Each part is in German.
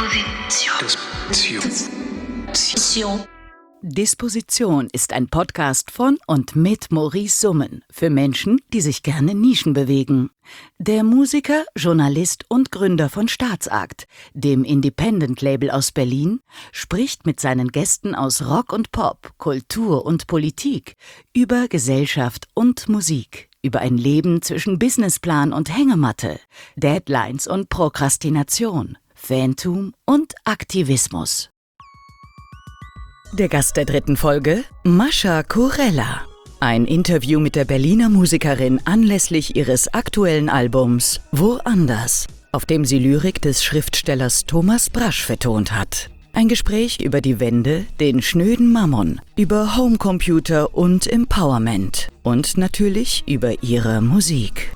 Disposition ist ein Podcast von und mit Maurice Summen für Menschen, die sich gerne Nischen bewegen. Der Musiker, Journalist und Gründer von Staatsakt, dem Independent-Label aus Berlin, spricht mit seinen Gästen aus Rock und Pop, Kultur und Politik über Gesellschaft und Musik, über ein Leben zwischen Businessplan und Hängematte, Deadlines und Prokrastination, Fantum und Aktivismus. Der Gast der 3. Folge, Mascha Kurella. Ein Interview mit der Berliner Musikerin anlässlich ihres aktuellen Albums Woanders, auf dem sie Lyrik des Schriftstellers Thomas Brasch vertont hat. Ein Gespräch über die Wende, den schnöden Mammon, über Homecomputer und Empowerment und natürlich über ihre Musik.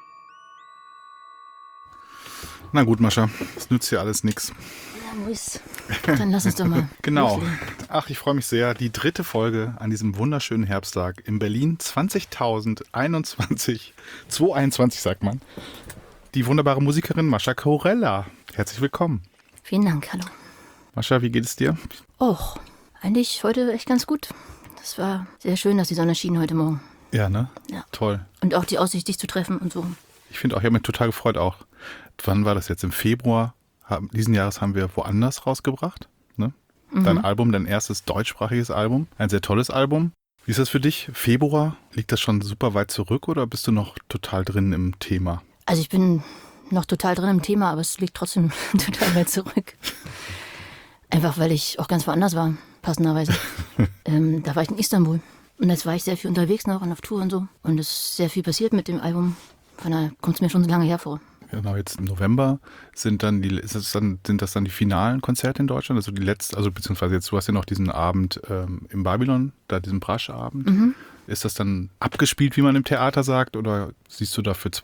Na gut, Mascha, das nützt ja alles nichts. Maurice, dann lass uns doch mal. Genau. loslegen. Ach, ich freue mich sehr. Die 3. Folge an diesem wunderschönen Herbsttag in Berlin 2021, 2021 sagt man. Die wunderbare Musikerin Mascha Kurella. Herzlich willkommen. Vielen Dank, hallo. Mascha, wie geht es dir? Och, eigentlich heute echt ganz gut. Das war sehr schön, dass die Sonne schien heute Morgen. Ja, ne? Ja. Toll. Und auch die Aussicht, dich zu treffen und so. Ich finde auch, ich habe mich total gefreut auch. Wann war das jetzt? Im Februar diesen Jahres haben wir Woanders rausgebracht. Ne? Dein Album, dein erstes deutschsprachiges Album. Ein sehr tolles Album. Wie ist das für dich? Februar? Liegt das schon super weit zurück oder bist du noch total drin im Thema? Also ich bin noch total drin im Thema, aber es liegt trotzdem total weit zurück. Einfach weil ich auch ganz woanders war, passenderweise. Da war ich in Istanbul. Und jetzt war ich sehr viel unterwegs noch und auf Tour und so. Und es ist sehr viel passiert mit dem Album. Von daher kommt es mir schon so lange hervor. Genau, jetzt im November sind das dann die finalen Konzerte in Deutschland, also die letzte, also beziehungsweise jetzt, du hast ja noch diesen Abend im Babylon, da diesen Brasch-Abend. Ist das dann abgespielt, wie man im Theater sagt, oder siehst du da für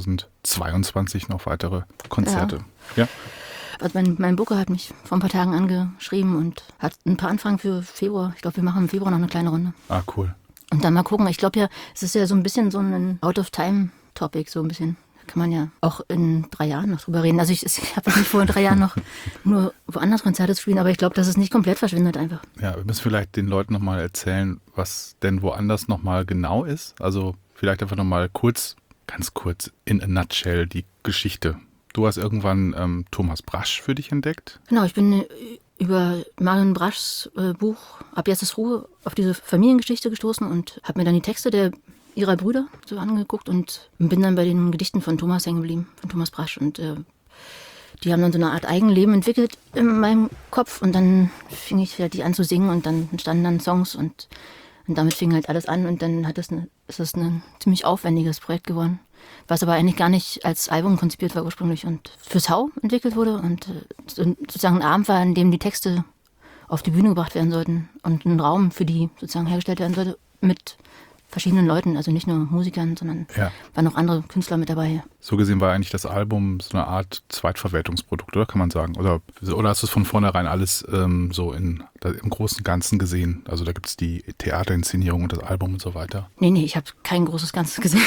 2022 noch weitere Konzerte? Ja. Also mein Booker hat mich vor ein paar Tagen angeschrieben und hat ein paar Anfragen für Februar. Ich glaube, wir machen im Februar noch eine kleine Runde. Ah, cool. Und dann mal gucken. Ich glaube ja, es ist ja so ein bisschen so ein Out-of-Time-Topic, so ein bisschen. Kann man ja auch in 3 Jahren noch drüber reden. Also ich habe nicht vor, in 3 Jahren noch nur woanders Konzerte zu spielen, aber ich glaube, dass es nicht komplett verschwindet einfach. Ja, wir müssen vielleicht den Leuten nochmal erzählen, was denn Woanders nochmal genau ist. Also vielleicht einfach nochmal ganz kurz, in a nutshell, die Geschichte. Du hast irgendwann Thomas Brasch für dich entdeckt. Genau, ich bin über Marion Braschs Buch Ab jetzt ist Ruhe auf diese Familiengeschichte gestoßen und habe mir dann die Texte ihrer Brüder so angeguckt und bin dann bei den Gedichten von Thomas hängen geblieben, von Thomas Brasch. Und die haben dann so eine Art Eigenleben entwickelt in meinem Kopf. Und dann fing ich ja die an zu singen und dann entstanden dann Songs und damit fing halt alles an. Und dann ist es ein ziemlich aufwendiges Projekt geworden, was aber eigentlich gar nicht als Album konzipiert war ursprünglich und fürs Hau entwickelt wurde. Und sozusagen ein Abend war, in dem die Texte auf die Bühne gebracht werden sollten und ein Raum für die sozusagen hergestellt werden sollte mit verschiedenen Leuten, also nicht nur Musikern, sondern waren noch andere Künstler mit dabei. So gesehen war eigentlich das Album so eine Art Zweitverwertungsprodukt, oder kann man sagen? Oder hast du es von vornherein alles so im Großen und Ganzen gesehen? Also da gibt es die Theaterinszenierung und das Album und so weiter. Nee, ich habe kein großes Ganzes gesehen.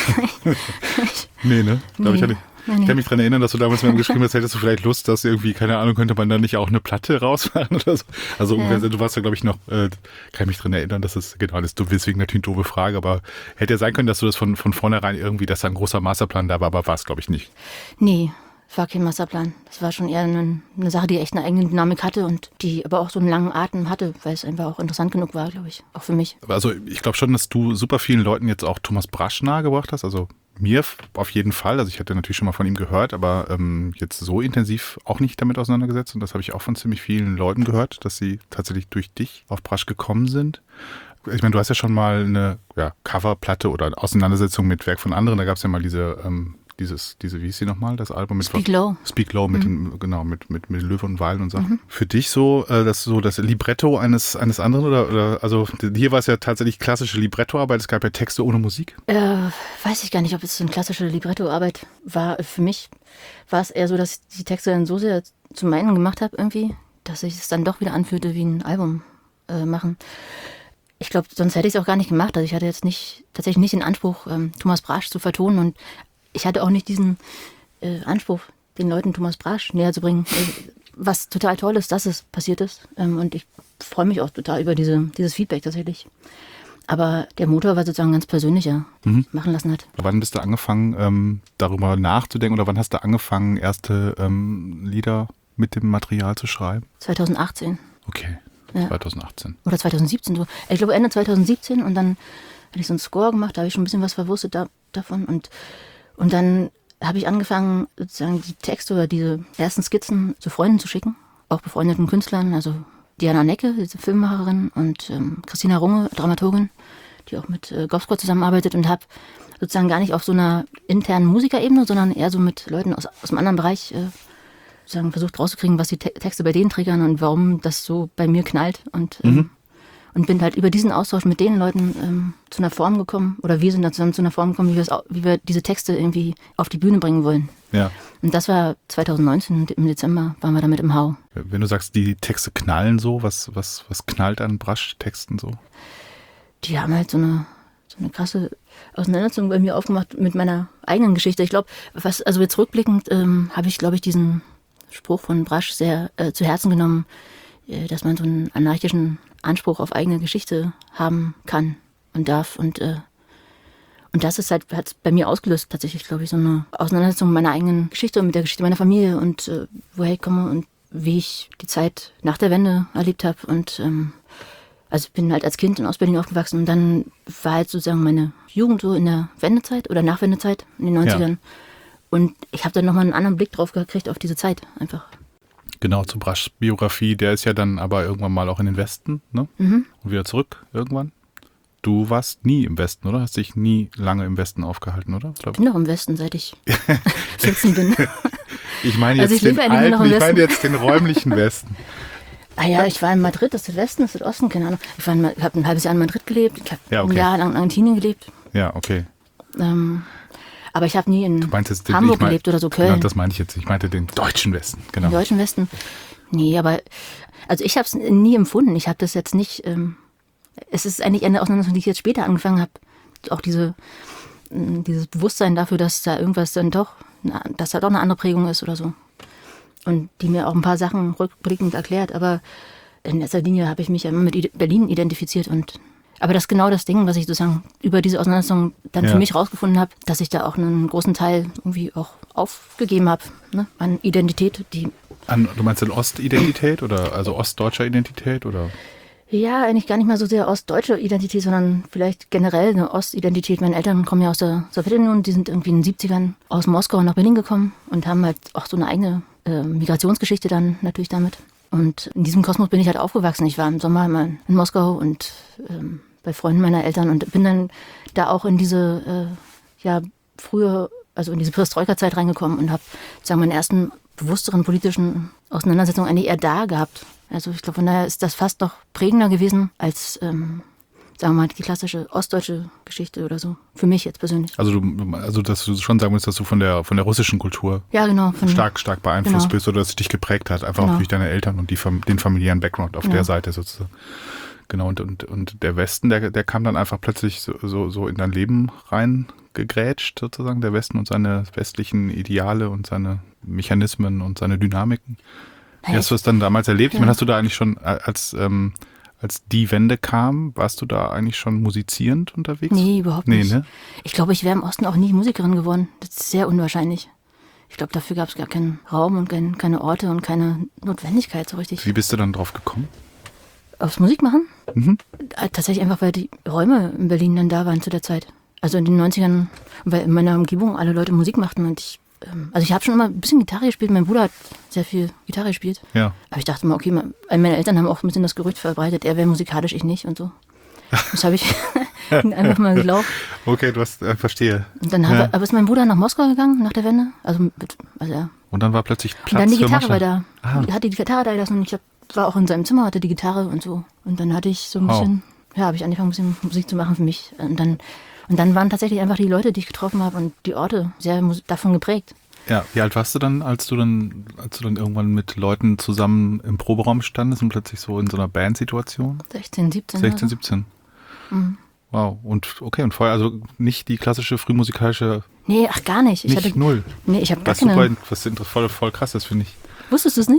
Nee, ne? Nee. Ich kann mich daran erinnern, dass du damals mir geschrieben hast, hättest du vielleicht Lust, dass irgendwie, keine Ahnung, könnte man da nicht auch eine Platte rausmachen oder so. Also du warst ja, glaube ich, noch, kann mich daran erinnern, dass es, genau, das ist deswegen natürlich eine doofe Frage, aber hätte ja sein können, dass du das von vornherein irgendwie, dass da ein großer Masterplan da war, aber war es, glaube ich, nicht. Nee, war kein Masterplan. Das war schon eher eine Sache, die echt eine eigene Dynamik hatte und die aber auch so einen langen Atem hatte, weil es einfach auch interessant genug war, glaube ich, auch für mich. Also ich glaube schon, dass du super vielen Leuten jetzt auch Thomas Brasch nahegebracht hast, also mir auf jeden Fall, also ich hatte natürlich schon mal von ihm gehört, aber jetzt so intensiv auch nicht damit auseinandergesetzt und das habe ich auch von ziemlich vielen Leuten gehört, dass sie tatsächlich durch dich auf Brasch gekommen sind. Ich meine, du hast ja schon mal eine Coverplatte oder eine Auseinandersetzung mit Werk von anderen, da gab es ja mal diese wie hieß sie nochmal, das Album mit Speak Low. Speak Low mit mit Löwe und Wal und Sachen. Für dich so das Libretto eines anderen oder also hier war es ja tatsächlich klassische Librettoarbeit, es gab ja Texte ohne Musik? Weiß ich gar nicht, ob es so eine klassische Librettoarbeit war. Für mich war es eher so, dass ich die Texte dann so sehr zu meinen gemacht habe irgendwie, dass ich es dann doch wieder anfühlte wie ein Album machen. Ich glaube, sonst hätte ich es auch gar nicht gemacht. Also ich hatte jetzt tatsächlich nicht den Anspruch, Thomas Brasch zu vertonen und ich hatte auch nicht diesen Anspruch, den Leuten Thomas Brasch näher zu bringen. was total toll ist, dass es passiert ist. Und ich freue mich auch total über dieses Feedback tatsächlich. Aber der Motor war sozusagen ganz persönlicher, machen lassen hat. Wann bist du angefangen, darüber nachzudenken oder wann hast du angefangen, erste Lieder mit dem Material zu schreiben? 2018. Okay, Ja. 2018. Oder 2017 so. Ich glaube Ende 2017 und dann hatte ich so einen Score gemacht, da habe ich schon ein bisschen was verwurstet davon und dann habe ich angefangen, sozusagen die Texte oder diese ersten Skizzen zu Freunden zu schicken, auch befreundeten Künstlern, also Diana Necke, diese Filmemacherin, und Christina Runge, Dramaturgin, die auch mit Gofscore zusammenarbeitet, und habe sozusagen gar nicht auf so einer internen Musikerebene, sondern eher so mit Leuten aus einem anderen Bereich sozusagen versucht rauszukriegen, was die Texte bei denen triggern und warum das so bei mir knallt. Und bin halt über diesen Austausch mit den Leuten zu einer Form gekommen, oder wir sind da zusammen zu einer Form gekommen, wie wir diese Texte irgendwie auf die Bühne bringen wollen. Ja. Und das war 2019, im Dezember waren wir damit im Hau. Wenn du sagst, die Texte knallen so, was knallt an Brasch-Texten so? Die haben halt so eine krasse Auseinandersetzung bei mir aufgemacht mit meiner eigenen Geschichte. Ich glaube, also jetzt rückblickend habe ich, glaube ich, diesen Spruch von Brasch sehr zu Herzen genommen, dass man so einen anarchischen Anspruch auf eigene Geschichte haben kann und darf. Und das ist halt, hat bei mir ausgelöst, tatsächlich, glaube ich, so eine Auseinandersetzung mit meiner eigenen Geschichte und mit der Geschichte meiner Familie und woher ich komme und wie ich die Zeit nach der Wende erlebt habe. Und also ich bin halt als Kind in Ostberlin aufgewachsen, und dann war halt sozusagen meine Jugend so in der Wendezeit oder Nachwendezeit in den 90ern. Ja. Und ich habe dann nochmal einen anderen Blick drauf gekriegt auf diese Zeit einfach. Genau, zur Braschs Biografie, der ist ja dann aber irgendwann mal auch in den Westen, ne? Und wieder zurück irgendwann. Du warst nie im Westen, oder? Hast dich nie lange im Westen aufgehalten, oder? Ich bin noch im Westen, seit ich 14 bin. Ich meine jetzt, jetzt den räumlichen Westen. Ah ja, ich war in Madrid, das ist der Westen, das ist der Osten, keine Ahnung. Ich habe ein halbes Jahr in Madrid gelebt, ich habe ein Jahr lang in Argentinien gelebt. Ja, okay. Aber ich habe nie in Hamburg gelebt oder so, Köln. Genau, das meine ich jetzt. Ich meinte den deutschen Westen, genau. Den deutschen Westen? Nee, aber also ich habe es nie empfunden. Ich habe das jetzt nicht, es ist eigentlich eine Auseinandersetzung, die ich jetzt später angefangen habe. Auch dieses Bewusstsein dafür, dass da irgendwas dann doch, dass da doch eine andere Prägung ist oder so. Und die mir auch ein paar Sachen rückblickend erklärt. Aber in erster Linie habe ich mich ja immer mit Berlin identifiziert. Aber das ist genau das Ding, was ich sozusagen über diese Auseinandersetzung dann für mich rausgefunden habe, dass ich da auch einen großen Teil irgendwie auch aufgegeben habe, ne? An Identität. Du meinst an Ostidentität oder also ostdeutscher Identität oder? Ja, eigentlich gar nicht mal so sehr ostdeutsche Identität, sondern vielleicht generell eine Ostidentität. Meine Eltern kommen ja aus der Sowjetunion, die sind irgendwie in den 70ern aus Moskau nach Berlin gekommen und haben halt auch so eine eigene Migrationsgeschichte dann natürlich damit. Und in diesem Kosmos bin ich halt aufgewachsen. Ich war im Sommer immer in Moskau und bei Freunden meiner Eltern und bin dann da auch in diese in diese Perestroika-Zeit reingekommen und habe sozusagen meine ersten bewussteren politischen Auseinandersetzungen eigentlich eher da gehabt. Also ich glaube, von daher ist das fast noch prägender gewesen als, sagen wir mal, die klassische ostdeutsche Geschichte oder so. Für mich jetzt persönlich. Also dass du schon sagen willst, dass du von der russischen Kultur stark beeinflusst bist oder dass es dich geprägt hat, einfach auch durch deine Eltern und den familiären Background auf der Seite sozusagen. Genau, und der Westen, der kam dann einfach plötzlich so in dein Leben reingegrätscht, sozusagen, der Westen und seine westlichen Ideale und seine Mechanismen und seine Dynamiken. Wie hast du es dann damals erlebt? Ja. Ich meine, hast du da eigentlich schon, als die Wende kam, warst du da eigentlich schon musizierend unterwegs? Nee, überhaupt nicht. Ne? Ich glaube, ich wäre im Osten auch nie Musikerin geworden. Das ist sehr unwahrscheinlich. Ich glaube, dafür gab es gar keinen Raum und keine Orte und keine Notwendigkeit so richtig. Wie bist du dann drauf gekommen? Aufs Musik machen? Tatsächlich einfach, weil die Räume in Berlin dann da waren zu der Zeit. Also in den 90ern, weil in meiner Umgebung alle Leute Musik machten und ich habe schon immer ein bisschen Gitarre gespielt. Mein Bruder hat sehr viel Gitarre gespielt. Ja. Aber ich dachte mal, okay, meine Eltern haben auch ein bisschen das Gerücht verbreitet, er wäre musikalisch, ich nicht und so. Das habe ich einfach mal geglaubt. Okay, verstehe. Und dann aber ist mein Bruder nach Moskau gegangen, nach der Wende. Und dann war plötzlich Platz und dann die Gitarre war da. Er hatte die Gitarre da gelassen und ich war auch in seinem Zimmer, hatte die Gitarre und so. Und dann hatte ich so ein bisschen, habe ich angefangen, ein bisschen Musik zu machen für mich. Und dann waren tatsächlich einfach die Leute, die ich getroffen habe und die Orte sehr davon geprägt. Ja, wie alt warst du dann, als du dann irgendwann mit Leuten zusammen im Proberaum standest und plötzlich so in so einer Bandsituation? 16, 17. 16, 17. Mhm. Wow. Und vorher also nicht die klassische frühmusikalische... Nee, ach gar nicht. Null. Nee, ich habe gar keine... Was voll krass ist, finde ich. Wusstest du es nicht?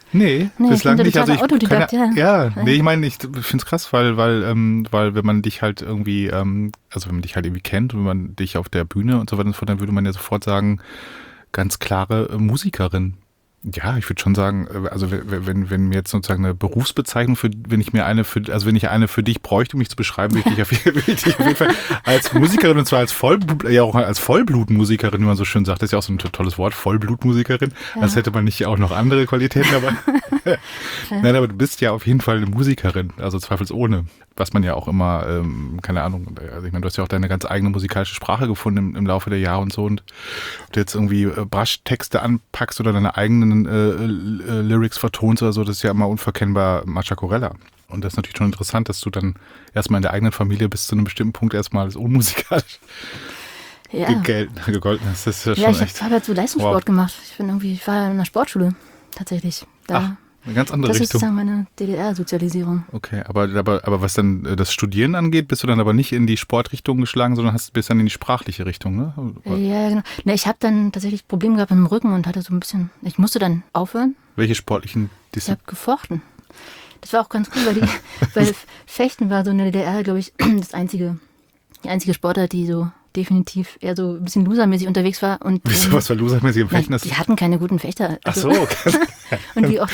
Nee, bislang nicht. Also ich Autodidakt, nee, ich meine, ich finde es krass, weil wenn man dich halt irgendwie, also wenn man dich halt irgendwie kennt und wenn man dich auf der Bühne und so weiter und so fort, dann würde man ja sofort sagen, ganz klare Musikerin. Ja, ich würde schon sagen, also wenn mir jetzt sozusagen eine Berufsbezeichnung wenn ich eine für dich bräuchte, um mich zu beschreiben, würde ich dich auf jeden Fall als Musikerin, und zwar als Vollblutmusikerin, wie man so schön sagt, das ist ja auch so ein tolles Wort, Vollblutmusikerin, als hätte man nicht auch noch andere Qualitäten, aber nein, aber du bist ja auf jeden Fall eine Musikerin, also zweifelsohne, was man ja auch immer, keine Ahnung, also ich meine, du hast ja auch deine ganz eigene musikalische Sprache gefunden im Laufe der Jahre und so, und ob du jetzt irgendwie Brasch-Texte anpackst oder deine eigenen Lyrics vertonst oder so, das ist ja immer unverkennbar Machacorella. Und das ist natürlich schon interessant, dass du dann erstmal in der eigenen Familie bis zu einem bestimmten Punkt erstmal als unmusikalisch gegolten hast. Das ist ja schon echt. Ich habe halt so Leistungssport gemacht. Ich war in einer Sportschule tatsächlich. Eine ganz andere Richtung. Das ist sozusagen meine DDR-Sozialisierung. Okay, aber was dann das Studieren angeht, bist du dann aber nicht in die Sportrichtung geschlagen, sondern bist dann in die sprachliche Richtung, ne? Ja, genau. Ne, ich habe dann tatsächlich Probleme gehabt mit dem Rücken und hatte so ein bisschen, ich musste dann aufhören. Welche sportlichen Ich habe gefochten. Das war auch ganz cool, weil Fechten war so in der DDR, glaube ich, die einzige Sportart, die so definitiv eher so ein bisschen losermäßig unterwegs war. Und, wieso, was war losermäßig im Fechten? Die hatten keine guten Fechter. Also, ach so, okay. Und wie auch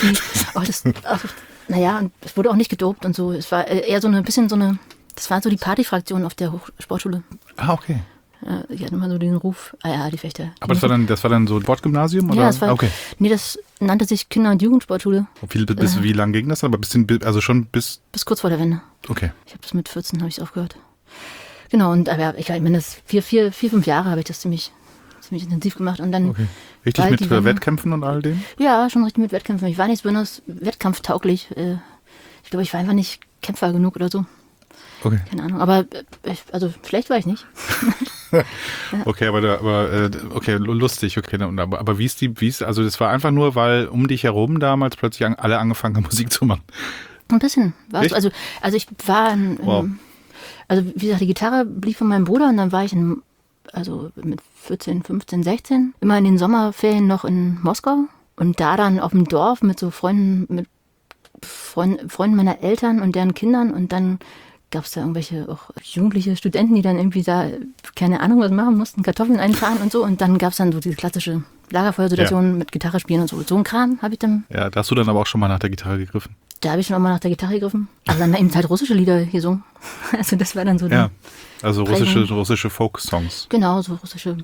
und es wurde auch nicht gedopt und so. Es war eher das war so die Partyfraktion auf der Sportschule. Ah, okay. Die hatten immer so den Ruf, die Fechter. Aber das war dann so ein Sportgymnasium? Oder? Ja, das war, okay. Nee, das nannte sich Kinder- und Jugendsportschule. Wie lang ging das? Aber bis kurz vor der Wende. Okay. Ich habe das mit 14 aufgehört. Genau, und aber ich meine, das 5 Jahre habe ich das ziemlich intensiv gemacht. Und dann richtig mit Wettkämpfen und all dem? Ja, schon richtig mit Wettkämpfen. Ich war nicht besonders wettkampftauglich. Ich glaube, ich war einfach nicht Kämpfer genug oder so. Okay. Keine Ahnung, aber schlecht war ich nicht. Okay, okay, lustig, okay. Aber also das war einfach nur, weil um dich herum damals plötzlich alle angefangen haben, Musik zu machen? Ein bisschen. Also ich war also wie gesagt, die Gitarre blieb von meinem Bruder und dann war ich mit 14, 15, 16 immer in den Sommerferien noch in Moskau und da dann auf dem Dorf mit so Freunden meiner Eltern und deren Kindern und dann gab es da irgendwelche auch jugendliche Studenten, die dann irgendwie da, keine Ahnung, was machen mussten, Kartoffeln einfahren und so und dann gab es dann so diese klassische Lagerfeuersituation mit Gitarre spielen und so. So ein Kram habe ich dann. Ja, da hast du dann aber auch schon mal nach der Gitarre gegriffen. Da habe ich schon auch mal nach der Gitarre gegriffen. Also dann eben halt russische Lieder gesungen. Also das war dann so. Ja, also russische Folk-Songs. Genau, so russische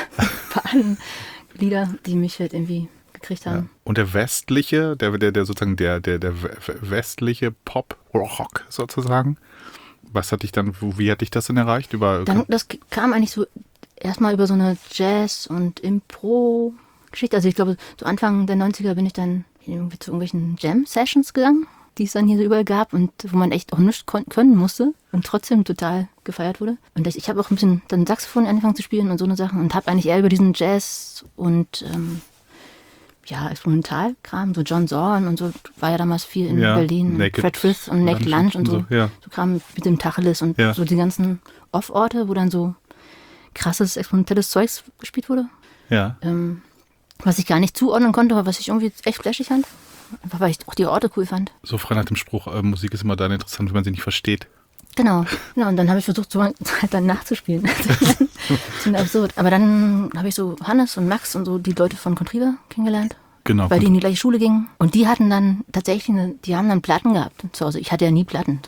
Lieder, die mich halt irgendwie gekriegt haben. Ja. Und der westliche, der westliche Pop-Rock sozusagen, wie hat dich das denn erreicht? Das kam eigentlich so erstmal über so eine Jazz- und Impro-Geschichte. Also ich glaube, so Anfang der 90er bin ich dann irgendwie zu irgendwelchen Jam-Sessions gegangen, die es dann hier so überall gab und wo man echt auch nichts können musste und trotzdem total gefeiert wurde. Und ich habe auch ein bisschen dann Saxophon angefangen zu spielen und so eine Sachen und habe eigentlich eher über diesen Jazz und Experimentalkram, so John Zorn und so, war ja damals viel in Berlin, Fred Frith und Naked Lunch und so. Ja. So Kram mit dem Tacheles und so die ganzen Off-Orte, wo dann so krasses, experimentelles Zeugs gespielt wurde. Ja. Was ich gar nicht zuordnen konnte, aber was ich irgendwie echt flashig fand. Einfach weil ich auch die Orte cool fand. So frei nach dem Spruch, Musik ist immer dann interessant, wenn man sie nicht versteht. Genau. Und dann habe ich versucht, so halt dann nachzuspielen. Das ist absurd. Aber dann habe ich so Hannes und Max und so die Leute von Contriva kennengelernt. Genau. Weil die in die gleiche Schule gingen. Und die hatten dann tatsächlich, die haben dann Platten gehabt zu Hause. Ich hatte ja nie Platten.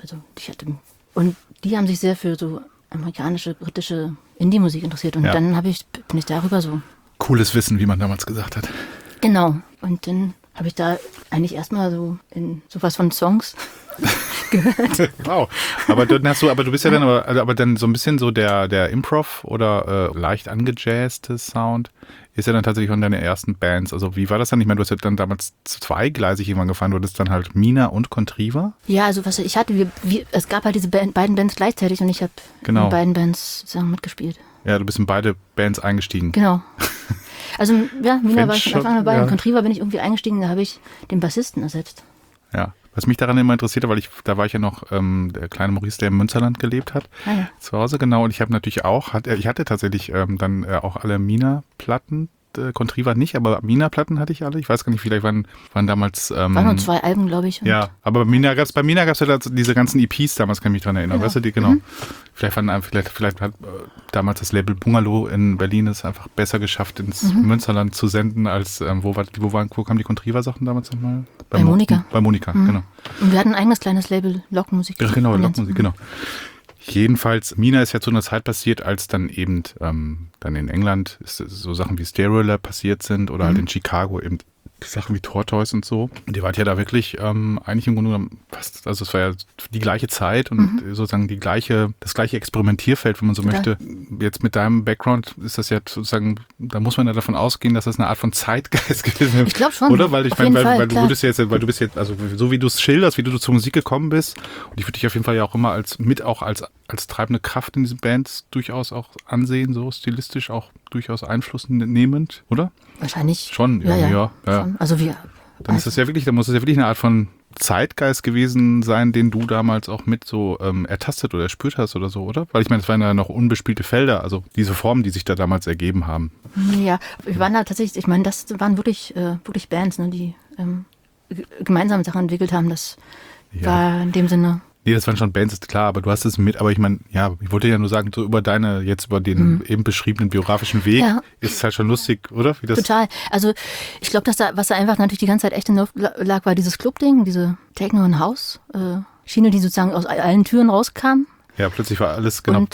Und die haben sich sehr für so amerikanische, britische Indie-Musik interessiert. Und dann bin ich darüber so. Cooles Wissen, wie man damals gesagt hat. Genau. Und dann habe ich da eigentlich erstmal so in sowas von Songs gehört. Wow. Aber du bist ja dann aber dann so ein bisschen so der Improv oder leicht angejazzte Sound ist ja dann tatsächlich von deinen ersten Bands. Also wie war das dann? Ich meine, du hast ja dann damals zweigleisig irgendwann gefahren. Du hattest dann halt Mina und Contriva. Ja, also was ich hatte, es gab halt diese beiden Bands gleichzeitig und ich habe in beiden Bands sozusagen mitgespielt. Ja, du bist in beide Bands eingestiegen. Genau. Also ja, Mina war ich von Anfang an dabei und Contriva bin ich irgendwie eingestiegen, da habe ich den Bassisten ersetzt. Ja, was mich daran immer interessierte, weil da war ich ja noch der kleine Maurice, der im Münsterland gelebt hat, zu Hause, genau. Und ich habe natürlich ich hatte tatsächlich dann auch alle Mina-Platten Contriva nicht, aber Mina-Platten hatte ich alle. Ich weiß gar nicht, vielleicht waren damals... Waren nur 2 Alben, glaube ich. Ja, aber bei Mina gab es ja diese ganzen EPs damals, kann ich mich dran erinnern. Genau. Weißt du, die, genau. Vielleicht hat damals das Label Bungalow in Berlin es einfach besser geschafft, ins Münsterland zu senden, als wo kamen die Contriva-Sachen damals nochmal? Bei Monika. Bei Monika, genau. Und wir hatten ein eigenes kleines Label, Lockmusik. Ja, genau, Lockmusik, genau. Jedenfalls, Mina ist ja zu einer Zeit passiert, als dann eben dann in England so Sachen wie Stereolab passiert sind oder halt in Chicago eben Sachen wie Tortoise und so. Und ihr wart ja da wirklich eigentlich im Grunde genommen fast, also es war ja die gleiche Zeit und sozusagen das gleiche Experimentierfeld, wenn man so möchte. Jetzt mit deinem Background ist das ja sozusagen, da muss man ja davon ausgehen, dass das eine Art von Zeitgeist gewesen ist. Ich glaube schon. Oder? Weil ich meine, weil du bist jetzt, also so wie du es schilderst, wie du zur Musik gekommen bist, und ich würde dich auf jeden Fall ja auch immer als treibende Kraft in diesen Bands durchaus auch ansehen, so stilistisch auch durchaus Einfluss nehmend, oder? Wahrscheinlich. Schon, ja. Schon. Also Dann muss es ja wirklich eine Art von Zeitgeist gewesen sein, den du damals auch mit so ertastet oder erspürt hast oder so, oder? Weil ich meine, es waren ja noch unbespielte Felder, also diese Formen, die sich da damals ergeben haben. Ja, wir waren da tatsächlich, ich meine, das waren wirklich Bands, ne, die gemeinsame Sachen entwickelt haben. Das war in dem Sinne... Nee, das waren schon Bands, ist klar, aber du hast es mit, aber ich meine, ja, ich wollte ja nur sagen, so über den eben beschriebenen biografischen Weg ist es halt schon lustig, oder? Wie das total. Also ich glaube, was da einfach natürlich die ganze Zeit echt in der Luft lag, war dieses Club-Ding, diese Techno- und House-Schiene, die sozusagen aus allen Türen rauskam. Ja, plötzlich war alles genau.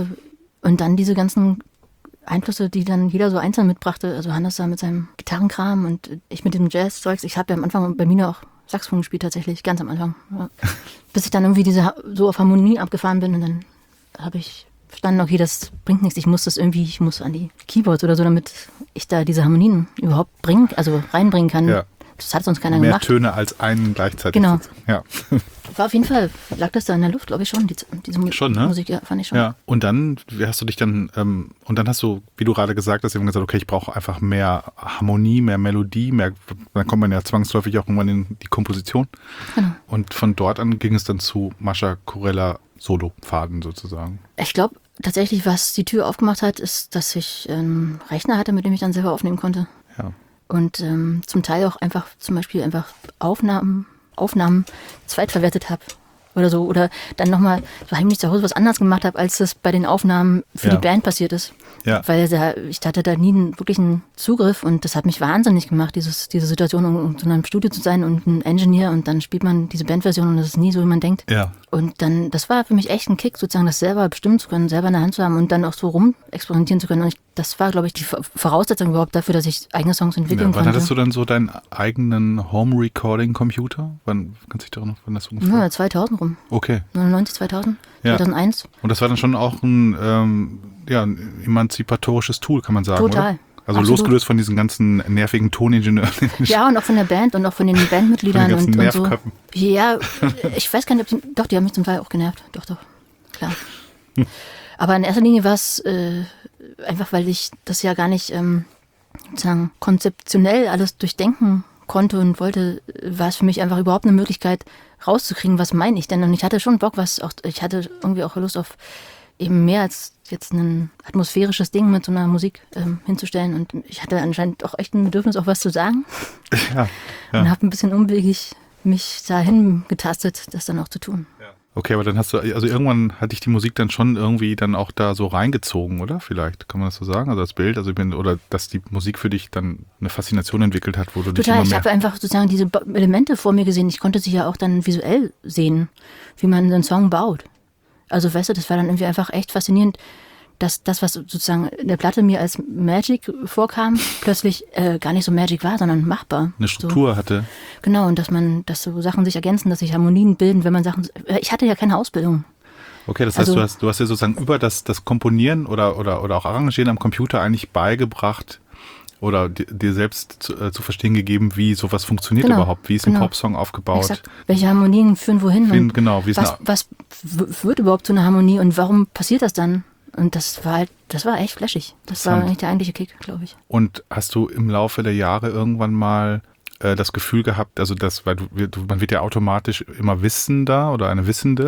Und dann diese ganzen Einflüsse, die dann jeder so einzeln mitbrachte, also Hannes da mit seinem Gitarrenkram und ich mit dem Jazz-Zeugs. Ich habe ja am Anfang bei Mina auch Saxophon gespielt tatsächlich, ganz am Anfang. Ja. Bis ich dann irgendwie so auf Harmonie abgefahren bin und dann habe ich verstanden, okay, das bringt nichts, ich muss an die Keyboards oder so, damit ich da diese Harmonien überhaupt reinbringen kann. Ja. Das hat sonst keiner Mehr gemacht. Töne als einen gleichzeitig. Genau. Ja. War auf jeden Fall, lag das da in der Luft, glaube ich schon, diese schon, ne? Musik, ja, fand ich schon. Ja. Und dann hast du dich und dann hast du, wie du gerade gesagt hast, eben gesagt, okay, ich brauche einfach mehr Harmonie, mehr Melodie, dann kommt man ja zwangsläufig auch irgendwann in die Komposition. Genau. Und von dort an ging es dann zu Mascha Kurella Solo-Pfaden sozusagen. Ich glaube tatsächlich, was die Tür aufgemacht hat, ist, dass ich einen Rechner hatte, mit dem ich dann selber aufnehmen konnte. Ja. Und zum Teil auch zum Beispiel Aufnahmen zweitverwertet habe oder so. Oder dann nochmal so heimlich zu Hause was anderes gemacht habe, als das bei den Aufnahmen für die Band passiert ist. Ja. Weil ich hatte da nie wirklich einen Zugriff und das hat mich wahnsinnig gemacht, diese Situation, um in einem Studio zu sein und ein Engineer und dann spielt man diese Bandversion und das ist nie so, wie man denkt. Ja. Und dann, das war für mich echt ein Kick, sozusagen das selber bestimmen zu können, selber in der Hand zu haben und dann auch so rum experimentieren zu können. Und das war, glaube ich, die Voraussetzung überhaupt dafür, dass ich eigene Songs entwickeln konnte. Wann hattest du dann so deinen eigenen Home-Recording-Computer? Wann kannst du dich daran noch, wann das ungefähr? Ja, 2000 rum. Okay. 99, 2000, ja. 2001. Und das war dann schon auch ein emanzipatorisches Tool, kann man sagen, total. Oder? Also Absolut. Losgelöst von diesen ganzen nervigen Toningenieuren. Ja, und auch von der Band und auch von den Bandmitgliedern. Von den ganzen und Nervköpfen. So. Ja, ich weiß gar nicht, die haben mich zum Teil auch genervt. Doch, klar. Aber in erster Linie war es einfach, weil ich das ja gar nicht sozusagen konzeptionell alles durchdenken konnte und wollte, war es für mich einfach überhaupt eine Möglichkeit rauszukriegen, was meine ich denn. Und ich hatte schon Bock, ich hatte irgendwie auch Lust auf eben mehr als jetzt ein atmosphärisches Ding mit so einer Musik hinzustellen. Und ich hatte anscheinend auch echt ein Bedürfnis, auch was zu sagen. Ja. Und habe ein bisschen umwegig mich dahin getastet, das dann auch zu tun. Ja. Okay, aber dann also irgendwann hatte ich die Musik dann schon irgendwie dann auch da so reingezogen, oder? Vielleicht, kann man das so sagen? Also das Bild, oder dass die Musik für dich dann eine Faszination entwickelt hat, wo du dich immer mehr... Ich habe einfach sozusagen diese Elemente vor mir gesehen. Ich konnte sie ja auch dann visuell sehen, wie man einen Song baut. Also weißt du, das war dann irgendwie einfach echt faszinierend, dass das, was sozusagen in der Platte mir als Magic vorkam, plötzlich gar nicht so Magic war, sondern machbar. Eine Struktur hatte. Genau, und dass so Sachen sich ergänzen, dass sich Harmonien bilden, wenn man Sachen... Ich hatte ja keine Ausbildung. Okay, das heißt, du hast ja sozusagen über das Komponieren oder auch Arrangieren am Computer eigentlich beigebracht oder dir selbst zu verstehen gegeben, wie sowas funktioniert überhaupt, wie ist ein Popsong aufgebaut. Exakt. Welche Harmonien führen wohin? Genau. Was wird überhaupt zu einer Harmonie und warum passiert das dann? Und das war echt flashig. Das war eigentlich der eigentliche Kick, glaube ich. Und hast du im Laufe der Jahre irgendwann mal das Gefühl gehabt, also man wird ja automatisch immer wissender oder eine Wissende,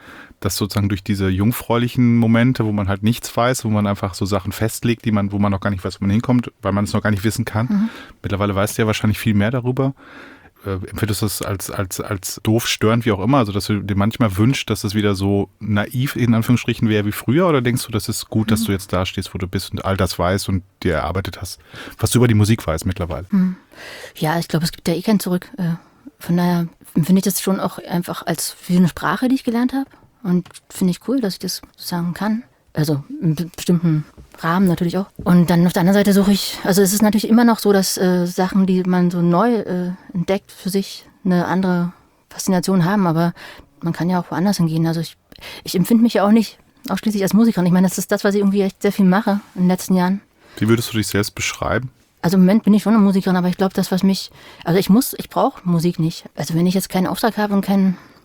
dass sozusagen durch diese jungfräulichen Momente, wo man halt nichts weiß, wo man einfach so Sachen festlegt, wo man noch gar nicht weiß, wo man hinkommt, weil man es noch gar nicht wissen kann. Mittlerweile weißt du ja wahrscheinlich viel mehr darüber. Empfindest du das als doof, störend, wie auch immer? Also, dass du dir manchmal wünschst, dass es wieder so naiv in Anführungsstrichen wäre wie früher? Oder denkst du, das ist gut, dass du jetzt da stehst, wo du bist und all das weißt und dir erarbeitet hast, was du über die Musik weißt mittlerweile? Ja, ich glaube, es gibt ja kein Zurück. Von daher empfinde ich das schon auch einfach als wie eine Sprache, die ich gelernt habe. Und finde ich cool, dass ich das sagen kann. Also in bestimmten Rahmen natürlich auch. Und dann auf der anderen Seite suche ich, also es ist natürlich immer noch so, dass Sachen, die man so neu entdeckt für sich, eine andere Faszination haben, aber man kann ja auch woanders hingehen. Also ich empfinde mich ja auch nicht ausschließlich als Musikerin. Ich meine, das ist das, was ich irgendwie echt sehr viel mache in den letzten Jahren. Wie würdest du dich selbst beschreiben? Also im Moment bin ich schon eine Musikerin, aber ich glaube, das, was mich, also ich brauche Musik nicht. Also wenn ich jetzt keinen Auftrag habe und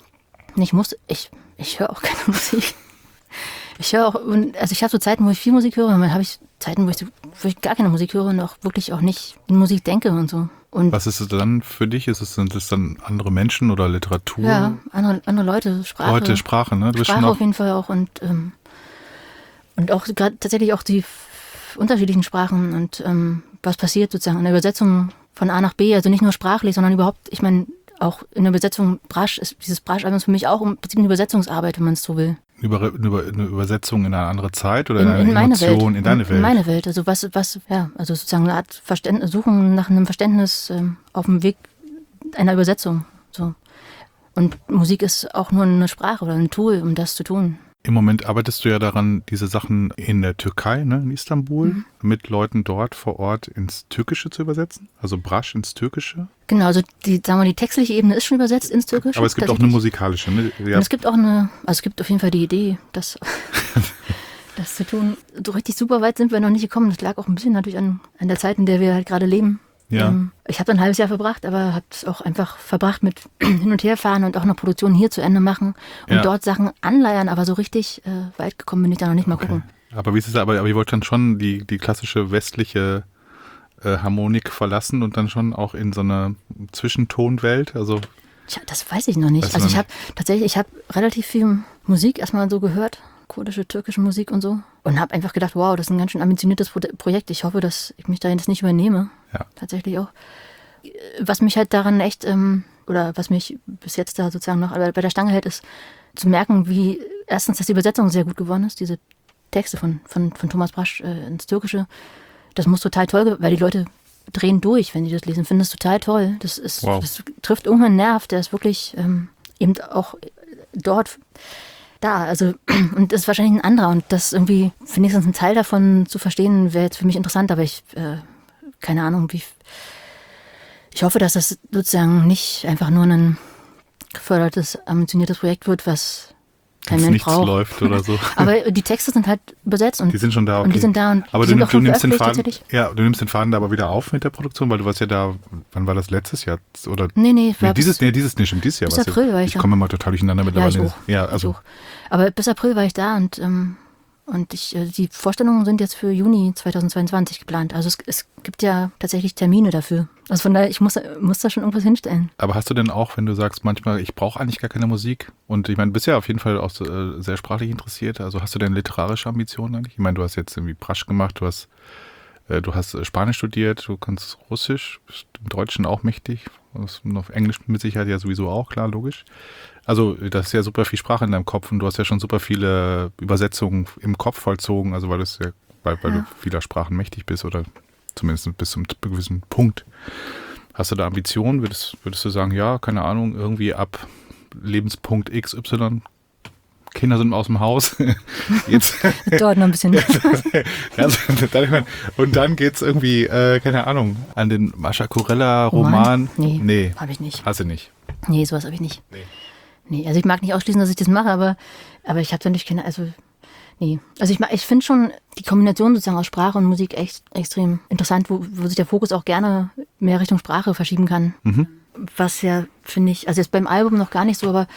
ich höre auch keine Musik. Ich höre auch, also ich habe so Zeiten, wo ich viel Musik höre, und dann habe ich Zeiten, wo ich gar keine Musik höre und auch nicht in Musik denke und so. Und was ist es dann für dich? Sind es dann andere Menschen oder Literatur? Ja, andere Leute, Sprache. Sprache, ne? Du Sprache auf jeden Fall auch und auch tatsächlich auch die unterschiedlichen Sprachen und was passiert sozusagen in der Übersetzung von A nach B, also nicht nur sprachlich, sondern überhaupt, ich meine, auch in der Übersetzung dieses Brasch-Album ist für mich auch im Prinzip eine Übersetzungsarbeit, wenn man es so will. Eine Übersetzung in eine andere Zeit oder in eine meine Emotion Welt, in deine Welt? In meine Welt. Also also sozusagen eine Art Suchen nach einem Verständnis auf dem Weg einer Übersetzung. So. Und Musik ist auch nur eine Sprache oder ein Tool, um das zu tun. Im Moment arbeitest du ja daran, diese Sachen in der Türkei, ne, in Istanbul, mit Leuten dort vor Ort ins Türkische zu übersetzen, also Brasch ins Türkische. Genau, also die textliche Ebene ist schon übersetzt ins Türkische. Aber es gibt auch eine musikalische, ne? Ja. Und es gibt auch es gibt auf jeden Fall die Idee, das zu tun. So richtig super weit sind wir noch nicht gekommen. Das lag auch ein bisschen natürlich an der Zeit, in der wir halt gerade leben. Ja. Ich habe ein halbes Jahr verbracht, aber habe es auch einfach verbracht mit hin und her fahren und auch noch Produktionen hier zu Ende machen und dort Sachen anleiern, aber so richtig weit gekommen bin ich da noch nicht mal gucken. Aber wie ist es aber ihr wollt dann schon die klassische westliche Harmonik verlassen und dann schon auch in so eine Zwischentonwelt, also Tja, das weiß ich noch nicht. Also ich habe relativ viel Musik erstmal so gehört, kurdische, türkische Musik und so. Und habe einfach gedacht, wow, das ist ein ganz schön ambitioniertes Projekt. Ich hoffe, dass ich mich da jetzt nicht übernehme. Ja. Tatsächlich auch. Was mich halt daran echt, oder was mich bis jetzt da sozusagen noch bei der Stange hält, ist zu merken, wie erstens, dass die Übersetzung sehr gut geworden ist. Diese Texte von Thomas Brasch ins Türkische. Das muss total toll, weil die Leute drehen durch, wenn die das lesen. Finden das total toll. Das trifft irgendeinen Nerv, der ist wirklich eben auch dort da. Also, und das ist wahrscheinlich ein anderer. Und das irgendwie, wenigstens ein Teil davon zu verstehen, wäre jetzt für mich interessant. Aber ich, keine Ahnung, ich hoffe, dass das sozusagen nicht einfach nur ein gefördertes, ambitioniertes Projekt wird, was kein Mensch braucht. Läuft oder so. Aber die Texte sind halt übersetzt und die sind schon da. Okay. Und die sind da und aber die du nimmst den Faden. Ja, du nimmst den Faden da aber wieder auf mit der Produktion, weil du warst ja da. Wann war das, letztes Jahr oder? Nee, dieses Jahr. Bis April war ich da. Ich komme immer total durcheinander mittlerweile. Ja, ich auch. Aber bis April war ich da und die Vorstellungen sind jetzt für Juni 2022 geplant. Also es gibt ja tatsächlich Termine dafür. Also von daher, ich muss da schon irgendwas hinstellen. Aber hast du denn auch, wenn du sagst, manchmal, ich brauche eigentlich gar keine Musik und ich meine, bist ja auf jeden Fall auch sehr sprachlich interessiert, also hast du denn literarische Ambitionen eigentlich? Ich meine, du hast jetzt irgendwie Brasch gemacht, du hast Spanisch studiert, du kannst Russisch, bist im Deutschen auch mächtig, auf Englisch mit Sicherheit ja sowieso auch, klar, logisch. Also das ist ja super viel Sprache in deinem Kopf und du hast ja schon super viele Übersetzungen im Kopf vollzogen, also weil du vieler Sprachen mächtig bist oder zumindest bis zum gewissen Punkt. Hast du da Ambitionen? Würdest du sagen, ja, keine Ahnung, irgendwie ab Lebenspunkt XY, Kinder sind aus dem Haus. Jetzt dauert noch ein bisschen. Und dann geht's irgendwie, keine Ahnung, an den Mascha Kurella-Roman. Nee, habe ich nicht. Hast du nicht? Nee, sowas habe ich nicht. Nee, also ich mag nicht ausschließen, dass ich das mache, aber ich habe natürlich keine, nee. Also ich finde schon die Kombination sozusagen aus Sprache und Musik echt extrem interessant, wo sich der Fokus auch gerne mehr Richtung Sprache verschieben kann. Mhm. Was ja, finde ich, also jetzt beim Album noch gar nicht so, aber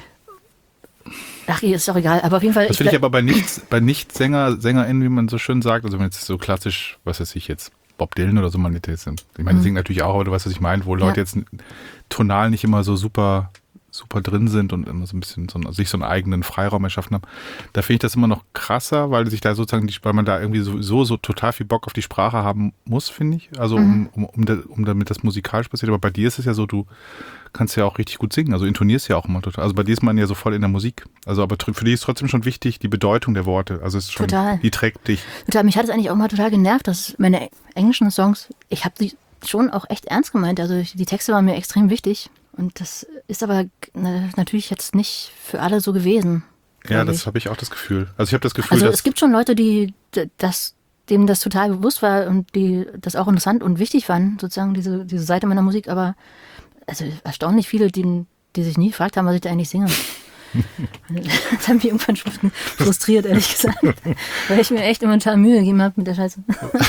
ist doch egal, aber auf jeden Fall. Das finde ich aber bei Nicht-SängerInnen, wie man so schön sagt, also wenn jetzt so klassisch, was weiß ich jetzt, Bob Dylan oder so, ich meine, die singen natürlich auch, aber du weißt, was ich meine, wo Leute jetzt tonal nicht immer so super super drin sind und immer so ein bisschen sich so einen eigenen Freiraum erschaffen haben. Da finde ich das immer noch krasser, weil sich da sozusagen, weil man da irgendwie so total viel Bock auf die Sprache haben muss, finde ich. Also damit das musikalisch passiert. Aber bei dir ist es ja so, du kannst ja auch richtig gut singen, also intonierst ja auch immer total. Also bei dir ist man ja so voll in der Musik. Also aber für dich ist trotzdem schon wichtig, die Bedeutung der Worte. Also es ist schon, total. Die trägt dich. Total. Mich hat es eigentlich auch mal total genervt, dass meine englischen Songs, ich habe die schon auch echt ernst gemeint. Also die Texte waren mir extrem wichtig. Und das ist aber natürlich jetzt nicht für alle so gewesen. Ja, das habe ich auch das Gefühl. Also ich habe das Gefühl, also es gibt schon Leute, denen das total bewusst war und die das auch interessant und wichtig fanden, sozusagen diese Seite meiner Musik. Aber also erstaunlich viele, die sich nie gefragt haben, was ich da eigentlich singe. Das hat mich irgendwann schon frustriert, ehrlich gesagt. Weil ich mir echt immer total Mühe gegeben habe mit der Scheiße.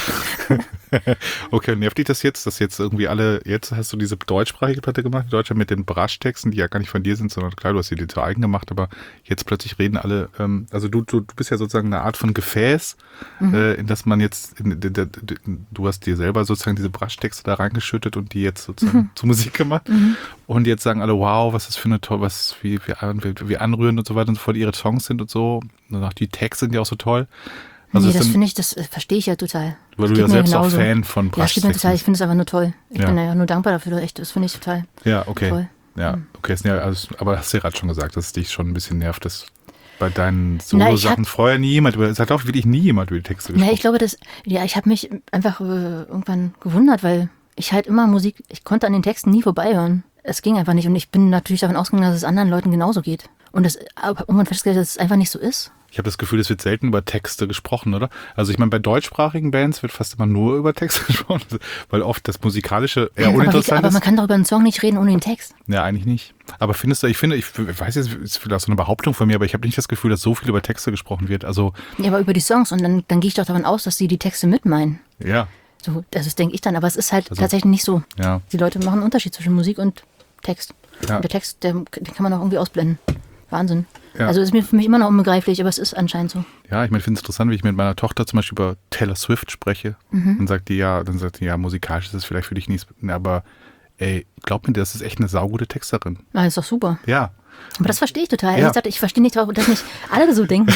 Okay, nervt dich das jetzt, dass jetzt irgendwie jetzt hast du diese deutschsprachige Platte gemacht, in Deutschland mit den Brasch-Texten, die ja gar nicht von dir sind, sondern klar, du hast die zu eigen gemacht, aber jetzt plötzlich reden alle, also du bist ja sozusagen eine Art von Gefäß, in das man jetzt, du hast dir selber sozusagen diese Brasch-Texte da reingeschüttet und die jetzt sozusagen zur Musik gemacht und jetzt sagen alle, wow, was ist für eine tolle, wie anrührend und so weiter und so fort ihre Songs sind und so, und auch die Texte sind ja auch so toll. Also nee, das verstehe ich ja total. Weil du ja selbst auch Fan von Brasch bist. Ja, total. Ich finde es einfach nur toll. Ich bin ja nur dankbar dafür. Echt, das finde ich total toll. Ja, okay. Aber hast du ja gerade schon gesagt, dass es dich schon ein bisschen nervt, dass bei deinen Solo-Sachen vorher es hat auch wirklich nie jemand über die Texte gesprochen. Ich glaube, ich habe mich einfach irgendwann gewundert, weil ich halt immer ich konnte an den Texten nie vorbeihören. Es ging einfach nicht. Und ich bin natürlich davon ausgegangen, dass es anderen Leuten genauso geht. Und irgendwann festgestellt, dass es einfach nicht so ist. Ich habe das Gefühl, es wird selten über Texte gesprochen, oder? Also ich meine, bei deutschsprachigen Bands wird fast immer nur über Texte gesprochen, weil oft das Musikalische eher uninteressant ist. Aber man kann doch über einen Song nicht reden ohne den Text. Ja, eigentlich nicht. Aber ich weiß jetzt, ist vielleicht so eine Behauptung von mir, aber ich habe nicht das Gefühl, dass so viel über Texte gesprochen wird. Also ja, aber über die Songs und dann gehe ich doch davon aus, dass sie die Texte mitmeinen. Ja. So, das denke ich dann, aber es ist halt tatsächlich nicht so. Ja. Die Leute machen einen Unterschied zwischen Musik und Text. Ja. Und der Text, den kann man auch irgendwie ausblenden. Wahnsinn. Ja. Also ist mir für mich immer noch unbegreiflich, aber es ist anscheinend so. Ja, ich meine, ich finde es interessant, wie ich mit meiner Tochter zum Beispiel über Taylor Swift spreche. Dann sagt die, musikalisch ist es vielleicht für dich nichts, aber ey, glaub mir, das ist echt eine saugute Texterin. Ah, ist doch super. Ja. Aber das verstehe ich total. Ja. Ich verstehe nicht, dass nicht alle so denken.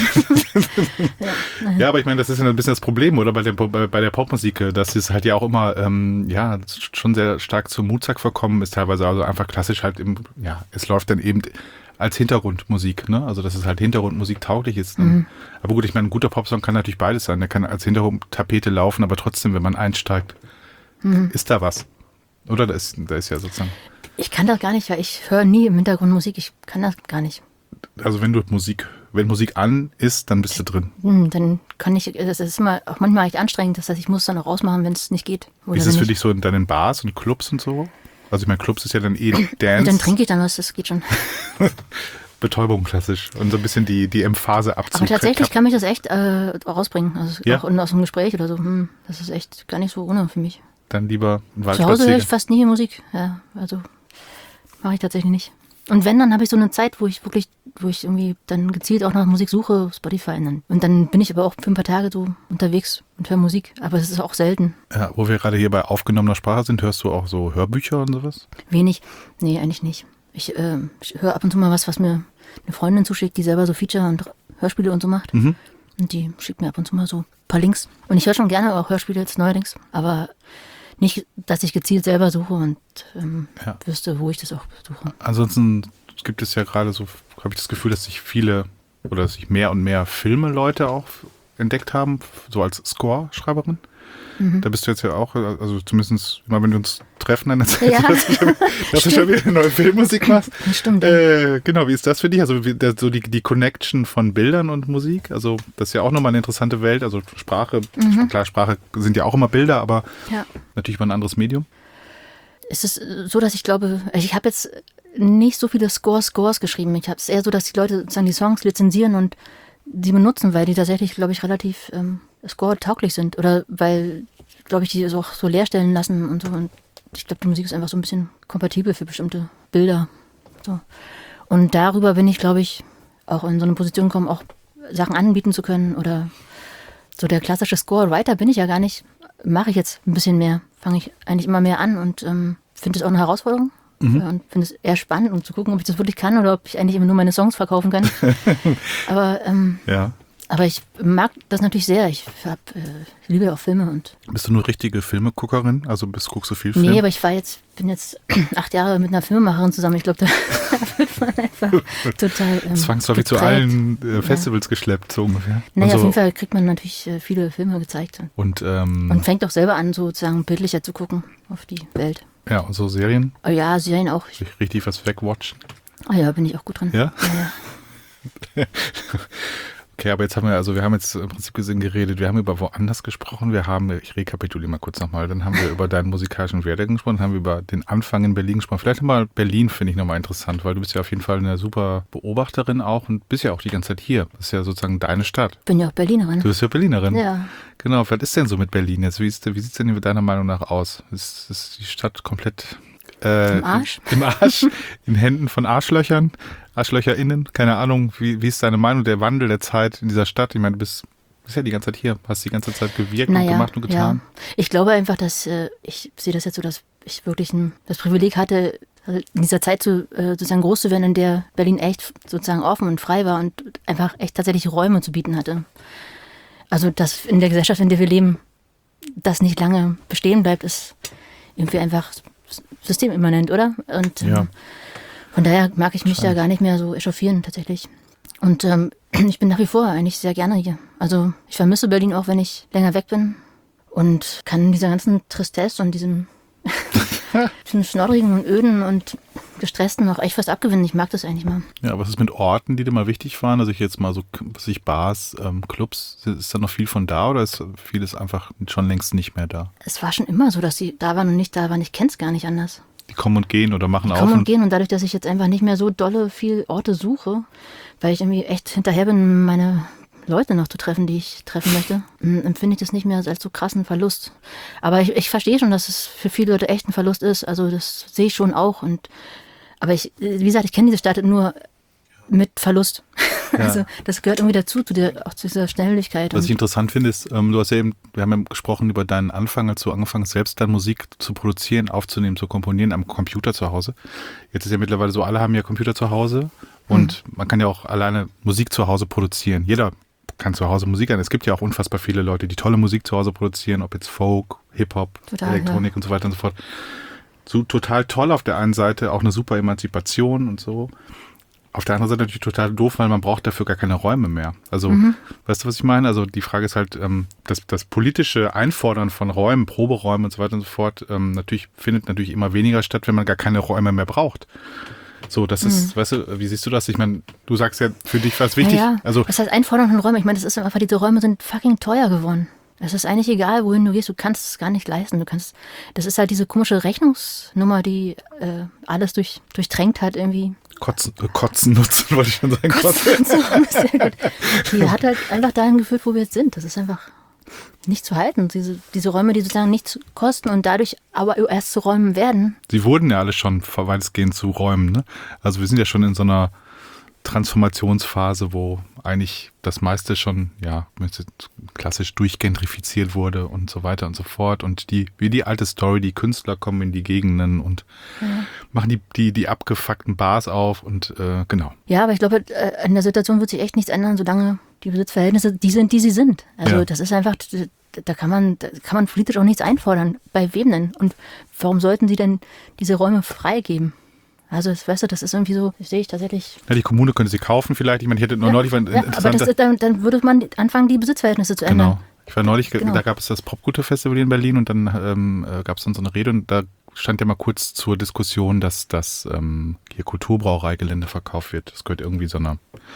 Ja, aber ich meine, das ist ja ein bisschen das Problem, oder? Bei der Popmusik, dass es halt ja auch immer, schon sehr stark zum Mutsack verkommen ist, teilweise also einfach klassisch halt es läuft dann eben als Hintergrundmusik, ne? Also dass es halt Hintergrundmusik tauglich ist. Aber gut, ich meine, ein guter Popsong kann natürlich beides sein. Der kann als Hintergrundtapete laufen, aber trotzdem, wenn man einsteigt, ist da was. Oder da ist ja sozusagen. Ich kann das gar nicht, weil ich höre nie im Hintergrund Musik. Ich kann das gar nicht. Also wenn Musik an ist, dann bist du drin. Dann kann ich, das ist immer auch manchmal echt anstrengend, das heißt, ich muss es dann auch rausmachen, wenn es nicht geht. Wie ist es für dich so in deinen Bars und Clubs und so? Also ich meine, Clubs ist ja dann Dance. Und dann trinke ich dann was, das geht schon. Betäubung klassisch und so ein bisschen die Emphase abziehen. Aber tatsächlich kann mich das echt rausbringen. Also auch aus einem Gespräch oder so. Das ist echt gar nicht so ohne für mich. Dann lieber ein Waldspaziergang. Zu Hause höre ich fast nie Musik. Ja, also mache ich tatsächlich nicht. Und wenn, dann habe ich so eine Zeit, wo ich irgendwie dann gezielt auch nach Musik suche, Spotify. Und dann bin ich aber auch für ein paar Tage so unterwegs und höre Musik. Aber es ist auch selten. Ja, wo wir gerade hier bei aufgenommener Sprache sind, hörst du auch so Hörbücher und sowas? Wenig. Nee, eigentlich nicht. Ich höre ab und zu mal was mir eine Freundin zuschickt, die selber so Feature und Hörspiele und so macht. Und die schickt mir ab und zu mal so ein paar Links. Und ich höre schon gerne auch Hörspiele jetzt neuerdings. Aber nicht, dass ich gezielt selber suche und wüsste, wo ich das auch suche. Ansonsten gibt es ja gerade so, habe ich das Gefühl, dass sich mehr und mehr Filme-Leute auch entdeckt haben, so als Score-Schreiberin. Da bist du jetzt ja auch, also zumindest immer, wenn wir uns treffen, dann erzählst du, dass du schon wieder eine neue Filmmusik machst. Stimmt. Genau, wie ist das für dich? Also so die Connection von Bildern und Musik, also das ist ja auch nochmal eine interessante Welt, also Sprache, klar, Sprache sind ja auch immer Bilder, aber natürlich mal ein anderes Medium. Es ist so, dass ich glaube, ich habe jetzt nicht so viele Scores geschrieben. Ich habe es eher so, dass die Leute sozusagen die Songs lizenzieren und die benutzen, weil die tatsächlich, glaube ich, relativ Score-tauglich sind. Oder weil, glaube ich, die so auch so leer stellen lassen und so. Und ich glaube, die Musik ist einfach so ein bisschen kompatibel für bestimmte Bilder. So. Und darüber bin ich, glaube ich, auch in so eine Position gekommen, auch Sachen anbieten zu können. Oder so der klassische Score-Writer bin ich ja gar nicht. Mache ich jetzt ein bisschen mehr. Fange ich eigentlich immer mehr an und finde es auch eine Herausforderung. und finde es eher spannend, um zu gucken, ob ich das wirklich kann oder ob ich eigentlich immer nur meine Songs verkaufen kann. Aber ich mag das natürlich sehr. Ich liebe ja auch Filme. Und bist du nur richtige Filmeguckerin? Also guckst du viel Film? Nee, aber ich bin jetzt 8 Jahre mit einer Filmemacherin zusammen. Ich glaube, da wird man einfach total zwangsläufig zu allen Festivals geschleppt, so ungefähr. Naja, auf jeden Fall kriegt man natürlich viele Filme gezeigt. Und fängt auch selber an, sozusagen bildlicher zu gucken auf die Welt. Ja, und so Serien? Oh ja, Serien auch. Richtig was wegwatchen? Ah ja, bin ich auch gut dran. Ja? Ja. Okay, aber wir haben jetzt im Prinzip geredet, wir haben über woanders gesprochen, ich rekapituliere mal kurz nochmal, dann haben wir über deinen musikalischen Werdegang gesprochen, dann haben wir über den Anfang in Berlin gesprochen. Vielleicht nochmal Berlin finde ich nochmal interessant, weil du bist ja auf jeden Fall eine super Beobachterin auch und bist ja auch die ganze Zeit hier. Das ist ja sozusagen deine Stadt. Bin ja auch Berlinerin. Du bist ja Berlinerin. Ja. Genau, was ist denn so mit Berlin jetzt? Wie sieht es denn deiner Meinung nach aus? Ist die Stadt komplett im Arsch? Im Arsch, in Händen von Arschlöchern, ArschlöcherInnen, keine Ahnung, wie ist deine Meinung, der Wandel der Zeit in dieser Stadt? Ich meine, du bist ja die ganze Zeit hier, hast die ganze Zeit gewirkt und gemacht und getan. Ja. Ich glaube einfach, dass ich sehe das jetzt so, dass ich wirklich das Privileg hatte, in dieser Zeit sozusagen groß zu werden, in der Berlin echt sozusagen offen und frei war und einfach echt tatsächlich Räume zu bieten hatte. Also, dass in der Gesellschaft, in der wir leben, das nicht lange bestehen bleibt, ist irgendwie einfach systemimmanent, oder? Und von daher mag ich mich da gar nicht mehr so echauffieren, tatsächlich. Und ich bin nach wie vor eigentlich sehr gerne hier. Also ich vermisse Berlin auch, wenn ich länger weg bin und kann dieser ganzen Tristesse und diesem schnoddrigen und öden und gestressten auch echt was abgewinnen. Ich mag das eigentlich mal. Ja, was ist mit Orten, die dir mal wichtig waren? Also ich jetzt mal so, Bars, Clubs, ist da noch viel von da oder ist vieles einfach schon längst nicht mehr da? Es war schon immer so, dass sie da waren und nicht da waren. Ich kenne es gar nicht anders. Die kommen und gehen oder machen auf. Die kommen und gehen und dadurch, dass ich jetzt einfach nicht mehr so dolle viel Orte suche, weil ich irgendwie echt hinterher bin, meine Leute noch zu treffen, die ich treffen möchte, empfinde ich das nicht mehr als so krassen Verlust. Aber ich verstehe schon, dass es für viele Leute echt ein Verlust ist. Also das sehe ich schon auch. Aber wie gesagt, ich kenne diese Stadt nur mit Verlust. Ja. Also das gehört irgendwie dazu, auch zu dieser Schnelligkeit. Was ich interessant finde, ist, wir haben ja gesprochen über deinen Anfang, als du angefangen hast, selbst dann Musik zu produzieren, aufzunehmen, zu komponieren am Computer zu Hause. Jetzt ist ja mittlerweile so, alle haben ja Computer zu Hause und man kann ja auch alleine Musik zu Hause produzieren. Jeder kann zu Hause Musik an. Es gibt ja auch unfassbar viele Leute, die tolle Musik zu Hause produzieren, ob jetzt Folk, Hip-Hop, Elektronik und so weiter und so fort. So total toll auf der einen Seite, auch eine super Emanzipation und so. Auf der anderen Seite natürlich total doof, weil man braucht dafür gar keine Räume mehr. Also, weißt du, was ich meine? Also die Frage ist halt, das politische Einfordern von Räumen, Proberäumen und so weiter und so fort, findet natürlich immer weniger statt, wenn man gar keine Räume mehr braucht. So, das ist, weißt du, wie siehst du das? Ich meine, du sagst ja, für dich war es wichtig. Ja. Also, was heißt Einfordern von Räumen? Ich meine, das ist einfach, diese Räume sind fucking teuer geworden. Es ist eigentlich egal, wohin du gehst, du kannst es gar nicht leisten. Das ist halt diese komische Rechnungsnummer, die alles durchtränkt hat irgendwie. Kotzen nutzen, wollte ich schon sagen. Kotzen. Sehr gut. Die hat halt einfach dahin geführt, wo wir jetzt sind. Das ist einfach nicht zu halten. Diese Räume, die sozusagen nichts kosten und dadurch aber erst zu Räumen werden. Sie wurden ja alle schon weitestgehend zu Räumen, ne? Also wir sind ja schon in so einer Transformationsphase, wo eigentlich das meiste schon, ja, klassisch durchgentrifiziert wurde und so weiter und so fort. Und wie die alte Story, die Künstler kommen in die Gegenden und machen die abgefuckten Bars auf und genau. Ja, aber ich glaube, an der Situation wird sich echt nichts ändern, solange die Besitzverhältnisse die sind, die sie sind. Also das ist einfach, da kann man politisch auch nichts einfordern. Bei wem denn? Und warum sollten sie denn diese Räume freigeben? Also, weißt du, das ist irgendwie so, das sehe ich tatsächlich. Ja, die Kommune könnte sie kaufen vielleicht. Ich meine, ich hätte neulich aber dann würde man anfangen, die Besitzverhältnisse zu ändern. Genau. Ich war neulich, da gab es das Popkulturfestival in Berlin und dann gab es dann so eine Rede und da stand ja mal kurz zur Diskussion, dass das hier Kulturbrauereigelände verkauft wird. Das gehört irgendwie so einer,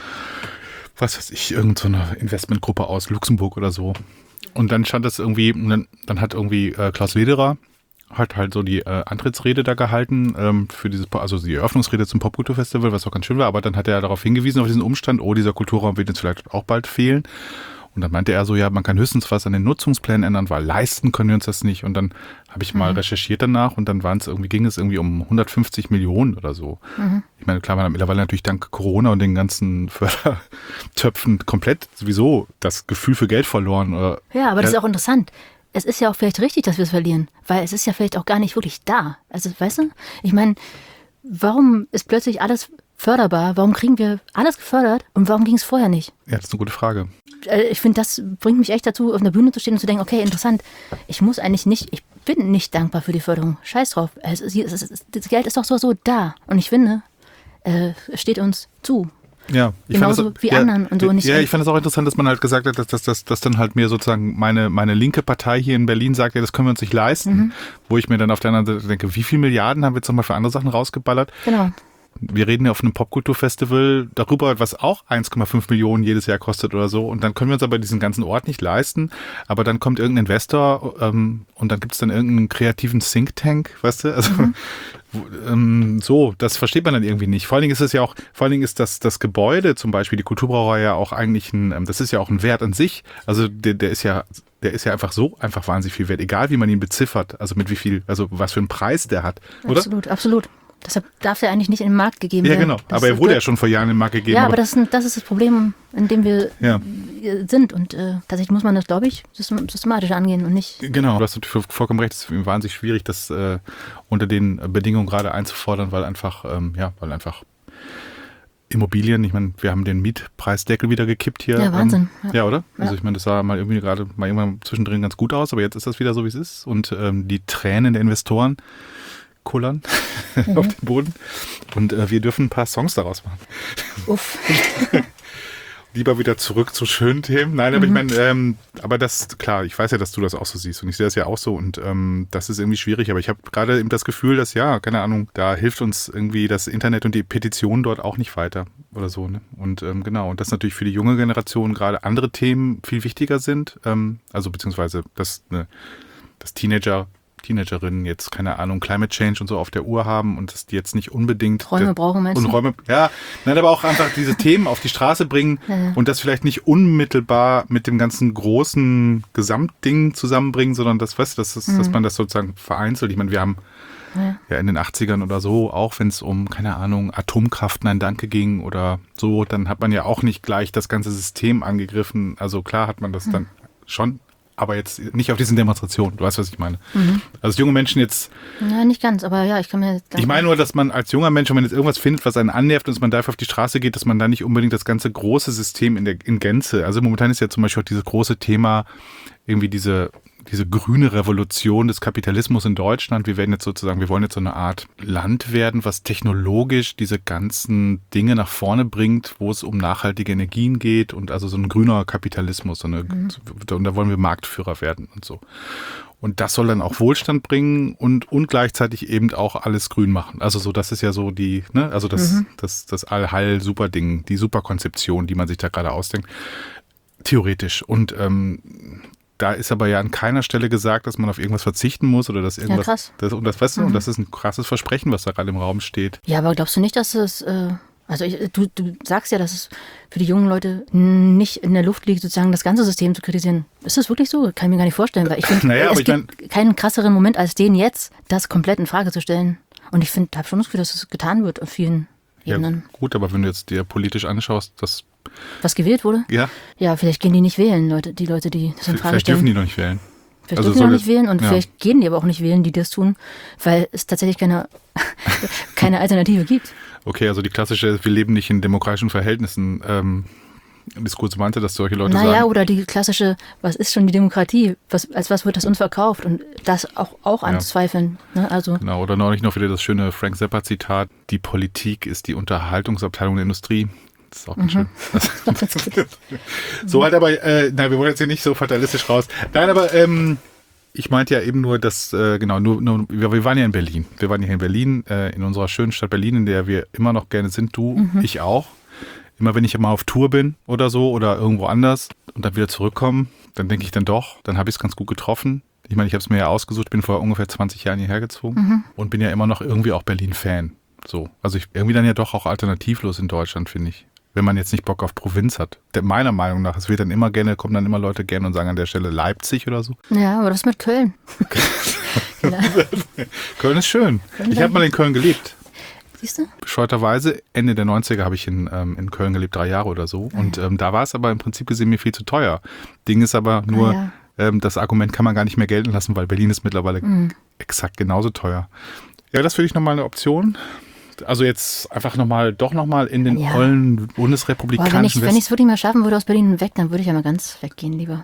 was weiß ich, irgendeine Investmentgruppe aus Luxemburg oder so. Und dann stand das irgendwie, dann hat irgendwie Klaus Lederer hat halt so die Antrittsrede da gehalten für also die Eröffnungsrede zum Popkulturfestival, was auch ganz schön war, aber dann hat er darauf hingewiesen, auf diesen Umstand, dieser Kulturraum wird jetzt vielleicht auch bald fehlen. Und dann meinte er so, ja, man kann höchstens was an den Nutzungsplänen ändern, weil leisten können wir uns das nicht. Und dann habe ich mal recherchiert danach und dann ging es irgendwie um 150 Millionen oder so. Ich meine, klar, man hat mittlerweile natürlich dank Corona und den ganzen Fördertöpfen komplett sowieso das Gefühl für Geld verloren. Ja, aber das ist auch interessant. Es ist ja auch vielleicht richtig, dass wir es verlieren, weil es ist ja vielleicht auch gar nicht wirklich da. Also, weißt du, ich meine, warum ist plötzlich alles förderbar? Warum kriegen wir alles gefördert und warum ging es vorher nicht? Ja, das ist eine gute Frage. Ich finde, das bringt mich echt dazu, auf einer Bühne zu stehen und zu denken, okay, interessant, ich bin nicht dankbar für die Förderung. Scheiß drauf. Das Geld ist doch so da. Und ich finde, es steht uns zu. Ja, genauso wie anderen und so nicht. Ja, ich fand es auch interessant, dass man halt gesagt hat, dass dann halt mir sozusagen meine linke Partei hier in Berlin sagt, ja, das können wir uns nicht leisten. Wo ich mir dann auf der anderen Seite denke, wie viel Milliarden haben wir jetzt nochmal für andere Sachen rausgeballert? Genau. Wir reden ja auf einem Popkulturfestival darüber, was auch 1,5 Millionen jedes Jahr kostet oder so. Und dann können wir uns aber diesen ganzen Ort nicht leisten. Aber dann kommt irgendein Investor und dann gibt es dann irgendeinen kreativen Think Tank, weißt du? Also so, das versteht man dann irgendwie nicht. Vor allen Dingen ist das Gebäude, zum Beispiel die Kulturbrauerei, ja auch eigentlich das ist ja auch ein Wert an sich. Also der ist ja einfach wahnsinnig viel wert, egal wie man ihn beziffert, also mit wie viel, also was für einen Preis der hat, oder? Absolut. Deshalb darf er eigentlich nicht in den Markt gegeben werden. Ja, genau. Aber er wurde ja schon vor Jahren in den Markt gegeben. Ja, aber das ist das Problem, in dem wir sind. Und tatsächlich muss man das, glaube ich, systematisch angehen und nicht... Genau, du hast natürlich vollkommen recht. Es ist wahnsinnig schwierig, das unter den Bedingungen gerade einzufordern, weil einfach Immobilien, ich meine, wir haben den Mietpreisdeckel wieder gekippt hier. Ja, Wahnsinn. Ja, oder? Ja. Also ich meine, das sah mal irgendwie gerade mal irgendwann zwischendrin ganz gut aus, aber jetzt ist das wieder so, wie es ist. Und die Tränen der Investoren kullern auf den Boden. Und wir dürfen ein paar Songs daraus machen. Uff. Lieber wieder zurück zu schönen Themen. Nein, aber ich meine, aber das, klar, ich weiß ja, dass du das auch so siehst und ich sehe das ja auch so und das ist irgendwie schwierig, aber ich habe gerade eben das Gefühl, dass keine Ahnung, da hilft uns irgendwie das Internet und die Petition dort auch nicht weiter oder so, ne? Und genau, und dass natürlich für die junge Generation gerade andere Themen viel wichtiger sind, also beziehungsweise dass Teenagerinnen jetzt, keine Ahnung, Climate Change und so auf der Uhr haben und dass die jetzt nicht unbedingt Räume brauchen, meinst du? Und Räume, ja, nein, aber auch einfach diese Themen auf die Straße bringen und das vielleicht nicht unmittelbar mit dem ganzen großen Gesamtding zusammenbringen, sondern dass man das sozusagen vereinzelt. Ich meine, wir haben ja in den 80ern oder so, auch wenn es um, keine Ahnung, Atomkraft, nein, danke ging oder so, dann hat man ja auch nicht gleich das ganze System angegriffen. Also klar hat man das dann schon, aber jetzt nicht auf diesen Demonstrationen. Du weißt, was ich meine. Also junge Menschen jetzt... Ja, nicht ganz, aber ja, ich kann mir... Ich meine nur, dass man als junger Mensch, wenn man jetzt irgendwas findet, was einen annervt und dass man dafür auf die Straße geht, dass man da nicht unbedingt das ganze große System in Gänze... Also momentan ist ja zum Beispiel auch dieses große Thema, irgendwie diese grüne Revolution des Kapitalismus in Deutschland. Wir wollen jetzt so eine Art Land werden, was technologisch diese ganzen Dinge nach vorne bringt, wo es um nachhaltige Energien geht und also so ein grüner Kapitalismus. Und da wollen wir Marktführer werden und so. Und das soll dann auch Wohlstand bringen und gleichzeitig eben auch alles grün machen. Also so, das ist ja so die, ne, also das Allheil-Super-Ding, die Superkonzeption, die man sich da gerade ausdenkt. Theoretisch. Und da ist aber ja an keiner Stelle gesagt, dass man auf irgendwas verzichten muss oder dass irgendwas. Ja, krass. Und das ist ein krasses Versprechen, was da gerade im Raum steht. Ja, aber glaubst du nicht, dass es. Du sagst ja, dass es für die jungen Leute nicht in der Luft liegt, sozusagen das ganze System zu kritisieren. Ist das wirklich so? Kann ich mir gar nicht vorstellen, weil ich finde, es gibt keinen krasseren Moment als den jetzt, das komplett in Frage zu stellen. Und ich habe schon das Gefühl, dass es getan wird auf vielen Ebenen. Ja, gut, aber wenn du jetzt dir politisch anschaust, was gewählt wurde? Ja. Ja, vielleicht gehen die nicht wählen, die Leute, die das in Frage vielleicht stellen. dürfen die noch nicht wählen. Vielleicht dürfen die noch nicht wählen und vielleicht gehen die aber auch nicht wählen, die das tun, weil es tatsächlich keine Alternative gibt. Okay, also die klassische, wir leben nicht in demokratischen Verhältnissen, Diskurswante, dass solche Leute sagen. Naja, oder die klassische, was ist schon die Demokratie? Als was wird das uns verkauft? Und das auch anzweifeln. Ne? Also genau, oder neulich noch wieder das schöne Frank Zappa-Zitat, die Politik ist die Unterhaltungsabteilung der Industrie. Das ist auch ganz schön. So halt aber, nein, wir wollen jetzt hier nicht so fatalistisch raus. Nein, aber ich meinte ja eben nur, dass, wir waren ja in Berlin. Wir waren ja hier in Berlin, in unserer schönen Stadt Berlin, in der wir immer noch gerne sind. Du, ich auch. Immer wenn ich mal auf Tour bin oder so oder irgendwo anders und dann wieder zurückkomme, dann denke ich dann doch, dann habe ich es ganz gut getroffen. Ich meine, ich habe es mir ja ausgesucht, bin vor ungefähr 20 Jahren hierher gezogen und bin ja immer noch irgendwie auch Berlin-Fan. So, also ich irgendwie dann ja doch auch alternativlos in Deutschland, finde ich. Wenn man jetzt nicht Bock auf Provinz hat. Meiner Meinung nach, kommen dann immer Leute gerne und sagen an der Stelle Leipzig oder so. Ja, aber was mit Köln? Köln ist schön. Ich habe mal in Köln gelebt. Siehst du? Bescheuerterweise, Ende der 90er habe ich in Köln gelebt, 3 Jahre oder so. Und da war es aber im Prinzip gesehen mir viel zu teuer. Ding ist aber nur, das Argument kann man gar nicht mehr gelten lassen, weil Berlin ist mittlerweile exakt genauso teuer. Ja, das finde ich nochmal eine Option. Also jetzt einfach nochmal in den ollen bundesrepublikanischen Wenn ich es wirklich mal schaffen würde aus Berlin weg, dann würde ich ja mal ganz weggehen lieber.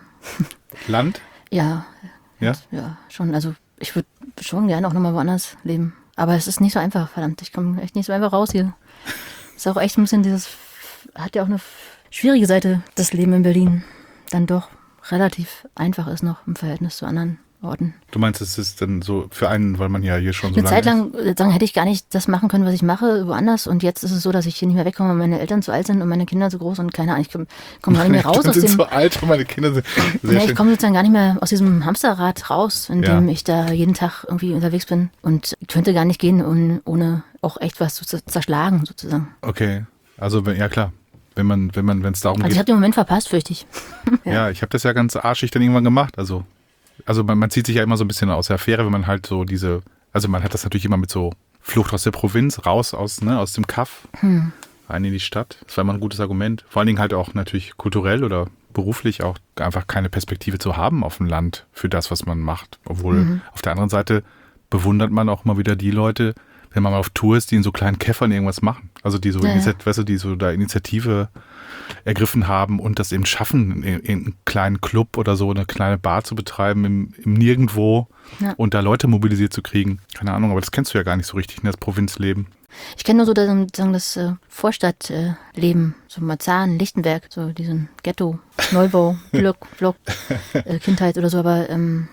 Land? Ja. Ja? Ja, schon. Also ich würde schon gerne auch nochmal woanders leben. Aber es ist nicht so einfach, verdammt. Ich komme echt nicht so einfach raus hier. Ist auch echt ein bisschen hat ja auch eine schwierige Seite, das Leben in Berlin. Dann doch relativ einfach ist noch im Verhältnis zu anderen Orten. Du meinst, es ist dann so für einen, weil man ja hier schon so Eine lange Zeit lang sagen, hätte ich gar nicht das machen können, was ich mache, woanders. Und jetzt ist es so, dass ich hier nicht mehr wegkomme, weil meine Eltern zu alt sind und meine Kinder zu groß und keine Ahnung, ich komme gar nicht mehr raus aus dem... sind so alt und meine Kinder sind sehr schön. Ich komme sozusagen gar nicht mehr aus diesem Hamsterrad raus, in dem ich da jeden Tag irgendwie unterwegs bin. Und ich könnte gar nicht gehen, ohne auch echt was zu zerschlagen, sozusagen. Okay, also ja klar. Wenn es darum geht. Also ich habe den Moment verpasst, fürchte ich. Ja, ich habe das ja ganz arschig dann irgendwann gemacht. Also man zieht sich ja immer so ein bisschen aus der Affäre, wenn man halt so man hat das natürlich immer mit so Flucht aus der Provinz, raus aus dem Kaff, rein in die Stadt. Das war immer ein gutes Argument. Vor allen Dingen halt auch natürlich kulturell oder beruflich auch einfach keine Perspektive zu haben auf dem Land für das, was man macht. Obwohl auf der anderen Seite bewundert man auch mal wieder die Leute, wenn man mal auf Tour ist, die in so kleinen Käffern irgendwas machen. Also die so, die so da Initiative ergriffen haben und das eben schaffen, in einen kleinen Club oder so eine kleine Bar zu betreiben im Nirgendwo und da Leute mobilisiert zu kriegen. Keine Ahnung, aber das kennst du ja gar nicht so richtig, das Provinzleben. Ich kenne nur so das Vorstadtleben, so Marzahn, Lichtenberg, so diesen Ghetto, Neubau, Block, Kindheit oder so, aber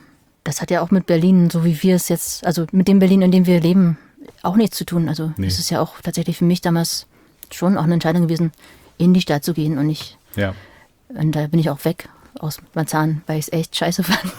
das hat ja auch mit Berlin, so wie wir es jetzt, also mit dem Berlin, in dem wir leben, auch nichts zu tun. Also es ist ja auch tatsächlich für mich damals schon auch eine Entscheidung gewesen, in die Stadt zu gehen und nicht. Ja. Und da bin ich auch weg aus Marzahn, weil ich es echt scheiße fand.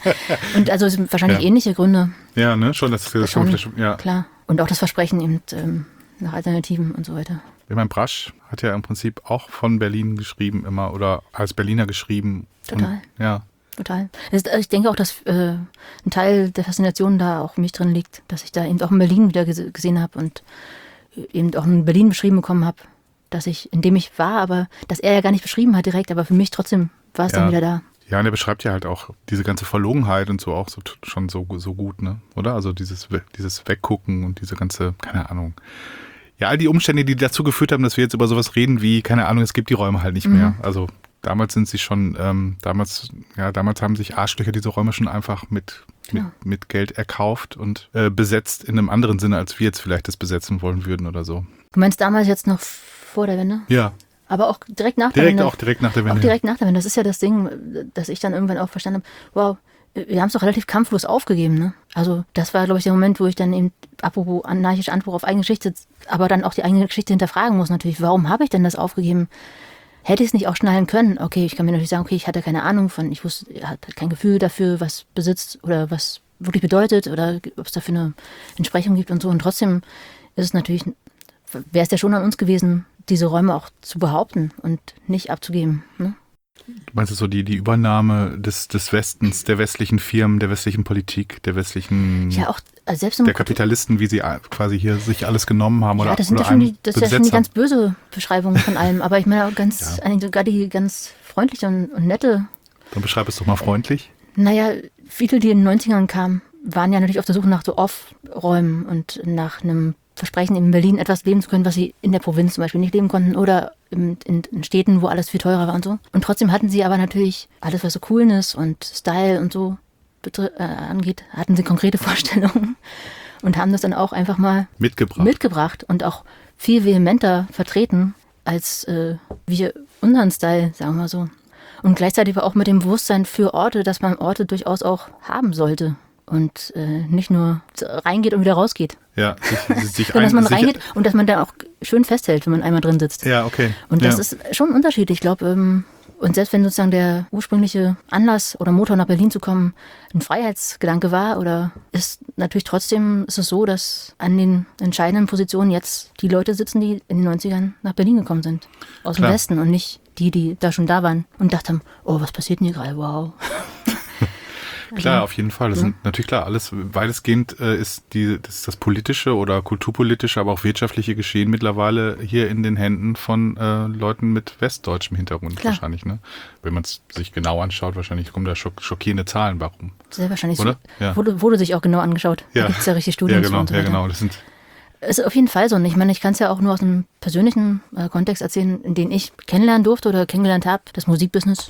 Und also es sind wahrscheinlich ähnliche Gründe. Ja, ne, schon, das schon, ja. Klar. Und auch das Versprechen eben nach Alternativen und so weiter. Wilhelm Brasch hat ja im Prinzip auch von Berlin geschrieben immer oder als Berliner geschrieben. Total. Und, total. Ich denke auch, dass ein Teil der Faszination da auch mich drin liegt, dass ich da eben auch in Berlin wieder gesehen habe und eben auch in Berlin beschrieben bekommen habe, in dem ich war, aber dass er ja gar nicht beschrieben hat direkt, aber für mich trotzdem war es dann wieder da. Ja, und er beschreibt ja halt auch diese ganze Verlogenheit und so auch schon so gut, ne? Oder? Also dieses Weggucken und diese ganze, keine Ahnung. Ja, all die Umstände, die dazu geführt haben, dass wir jetzt über sowas reden wie, keine Ahnung, es gibt die Räume halt nicht mehr. Also damals sind sie schon, damals haben sich Arschlöcher diese Räume schon einfach mit Geld erkauft und besetzt in einem anderen Sinne, als wir jetzt vielleicht das besetzen wollen würden oder so. Du meinst damals jetzt noch vor der Wende? Ja. Aber auch direkt nach der Wende? Direkt nach der Wende. Auch direkt nach der Wende. Das ist ja das Ding, dass ich dann irgendwann auch verstanden habe, wow, wir haben es doch relativ kampflos aufgegeben, ne? Also das war, glaube ich, der Moment, wo ich dann eben, apropos anarchischer Anspruch auf eigene Geschichte, aber dann auch die eigene Geschichte hinterfragen muss natürlich. Warum habe ich denn das aufgegeben? Hätte ich es nicht auch schnallen können? Okay, ich kann mir natürlich sagen, okay, ich hatte keine Ahnung ich hatte kein Gefühl dafür, was besitzt oder was wirklich bedeutet oder ob es dafür eine Entsprechung gibt und so. Und trotzdem ist es natürlich, wäre es ja schon an uns gewesen, diese Räume auch zu behaupten und nicht abzugeben. Ne? Du meinst so die Übernahme des Westens, der westlichen Firmen, der westlichen Politik, der westlichen selbst der Kapitalisten, wie sie quasi hier sich alles genommen haben das ist ja schon die ganz böse Beschreibung von allem. Aber ich meine auch sogar die ganz freundliche und nette. Dann beschreib es doch mal freundlich. Naja, viele, die in den 90ern kamen, waren ja natürlich auf der Suche nach so Off-Räumen und nach einem Versprechen, in Berlin etwas leben zu können, was sie in der Provinz zum Beispiel nicht leben konnten oder in Städten, wo alles viel teurer war und so. Und trotzdem hatten sie aber natürlich alles, was so Coolness und Style und so angeht, hatten sie konkrete Vorstellungen und haben das dann auch einfach mal mitgebracht und auch viel vehementer vertreten als wir unseren Style, sagen wir mal so. Und gleichzeitig war auch mit dem Bewusstsein für Orte, dass man Orte durchaus auch haben sollte. Und nicht nur reingeht und wieder rausgeht. Ja, sich dass man reingeht und dass man da auch schön festhält, wenn man einmal drin sitzt. Ja, okay. Und das ist schon ein Unterschied. Ich glaube, und selbst wenn sozusagen der ursprüngliche Anlass oder Motor nach Berlin zu kommen ein Freiheitsgedanke war, ist es so, dass an den entscheidenden Positionen jetzt die Leute sitzen, die in den 90ern nach Berlin gekommen sind. Aus dem Westen und nicht die da schon da waren und dachten, oh, was passiert denn hier gerade? Wow. Klar, auf jeden Fall. Das sind natürlich klar, alles weitestgehend ist das politische oder kulturpolitische, aber auch wirtschaftliche Geschehen mittlerweile hier in den Händen von Leuten mit westdeutschem Hintergrund wahrscheinlich. Ne? Wenn man es sich genau anschaut, wahrscheinlich kommen da schockierende Zahlen bei rum. Sehr wahrscheinlich. Oder? Ja. Wurde sich auch genau angeschaut. Da gibt es ja richtig Studien. Ja, genau. Das sind ist auf jeden Fall so. Und ich meine, ich kann es ja auch nur aus einem persönlichen Kontext erzählen, in den ich kennenlernen durfte oder kennengelernt habe, das Musikbusiness.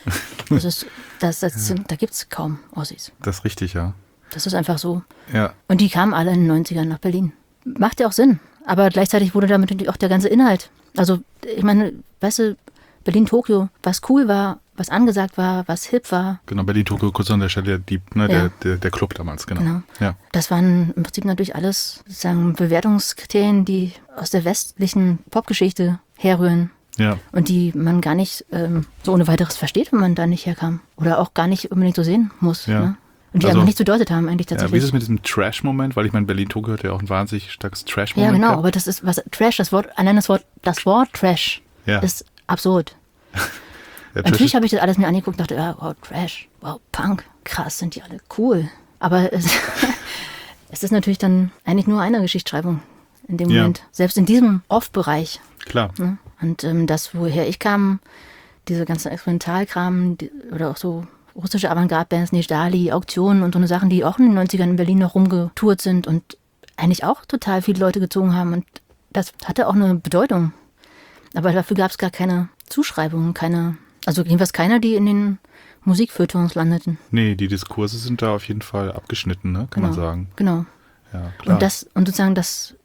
Da gibt es kaum Ossis. Das ist richtig, ja. Das ist einfach so. Ja. Und die kamen alle in den 90ern nach Berlin. Macht ja auch Sinn. Aber gleichzeitig wurde damit natürlich auch der ganze Inhalt. Also, ich meine, weißt du, Berlin, Tokio, was cool war, was angesagt war, was hip war. Genau, Berlin, Tokio, kurz an der Stelle, der Club damals, genau. Ja. Das waren im Prinzip natürlich alles sozusagen Bewertungskriterien, die aus der westlichen Popgeschichte herrühren. Ja. Und die man gar nicht so ohne weiteres versteht, wenn man da nicht herkam. Oder auch gar nicht unbedingt so sehen muss. Ja. Ne? Und die einfach nichts bedeutet haben eigentlich tatsächlich. Ja, wie ist es mit diesem Trash-Moment? Weil ich meine, Berlin-Tokio hat ja auch ein wahnsinnig starkes Trash-Moment. Ja, genau, gehabt. aber das ist was Trash, das Wort Trash ist absurd. Ja, Natürlich habe ich das alles mir angeguckt und dachte, ja, wow, Trash, wow, Punk, krass, sind die alle cool. Aber es ist natürlich dann eigentlich nur eine Geschichtsschreibung in dem Moment. Selbst in diesem Off-Bereich. Klar. Ne? Und das, woher ich kam, diese ganzen Experimentalkram oder auch so russische Avantgarde-Bands, Nejdali, Auktionen und so eine Sachen, die auch in den 90ern in Berlin noch rumgetourt sind und eigentlich auch total viele Leute gezogen haben. Und das hatte auch eine Bedeutung. Aber dafür gab es gar keine Zuschreibungen, also jedenfalls keiner, die in den Musikfeuilletons landeten. Nee, die Diskurse sind da auf jeden Fall abgeschnitten, ne? Kann man sagen. Genau. Ja, klar. Und sozusagen, dass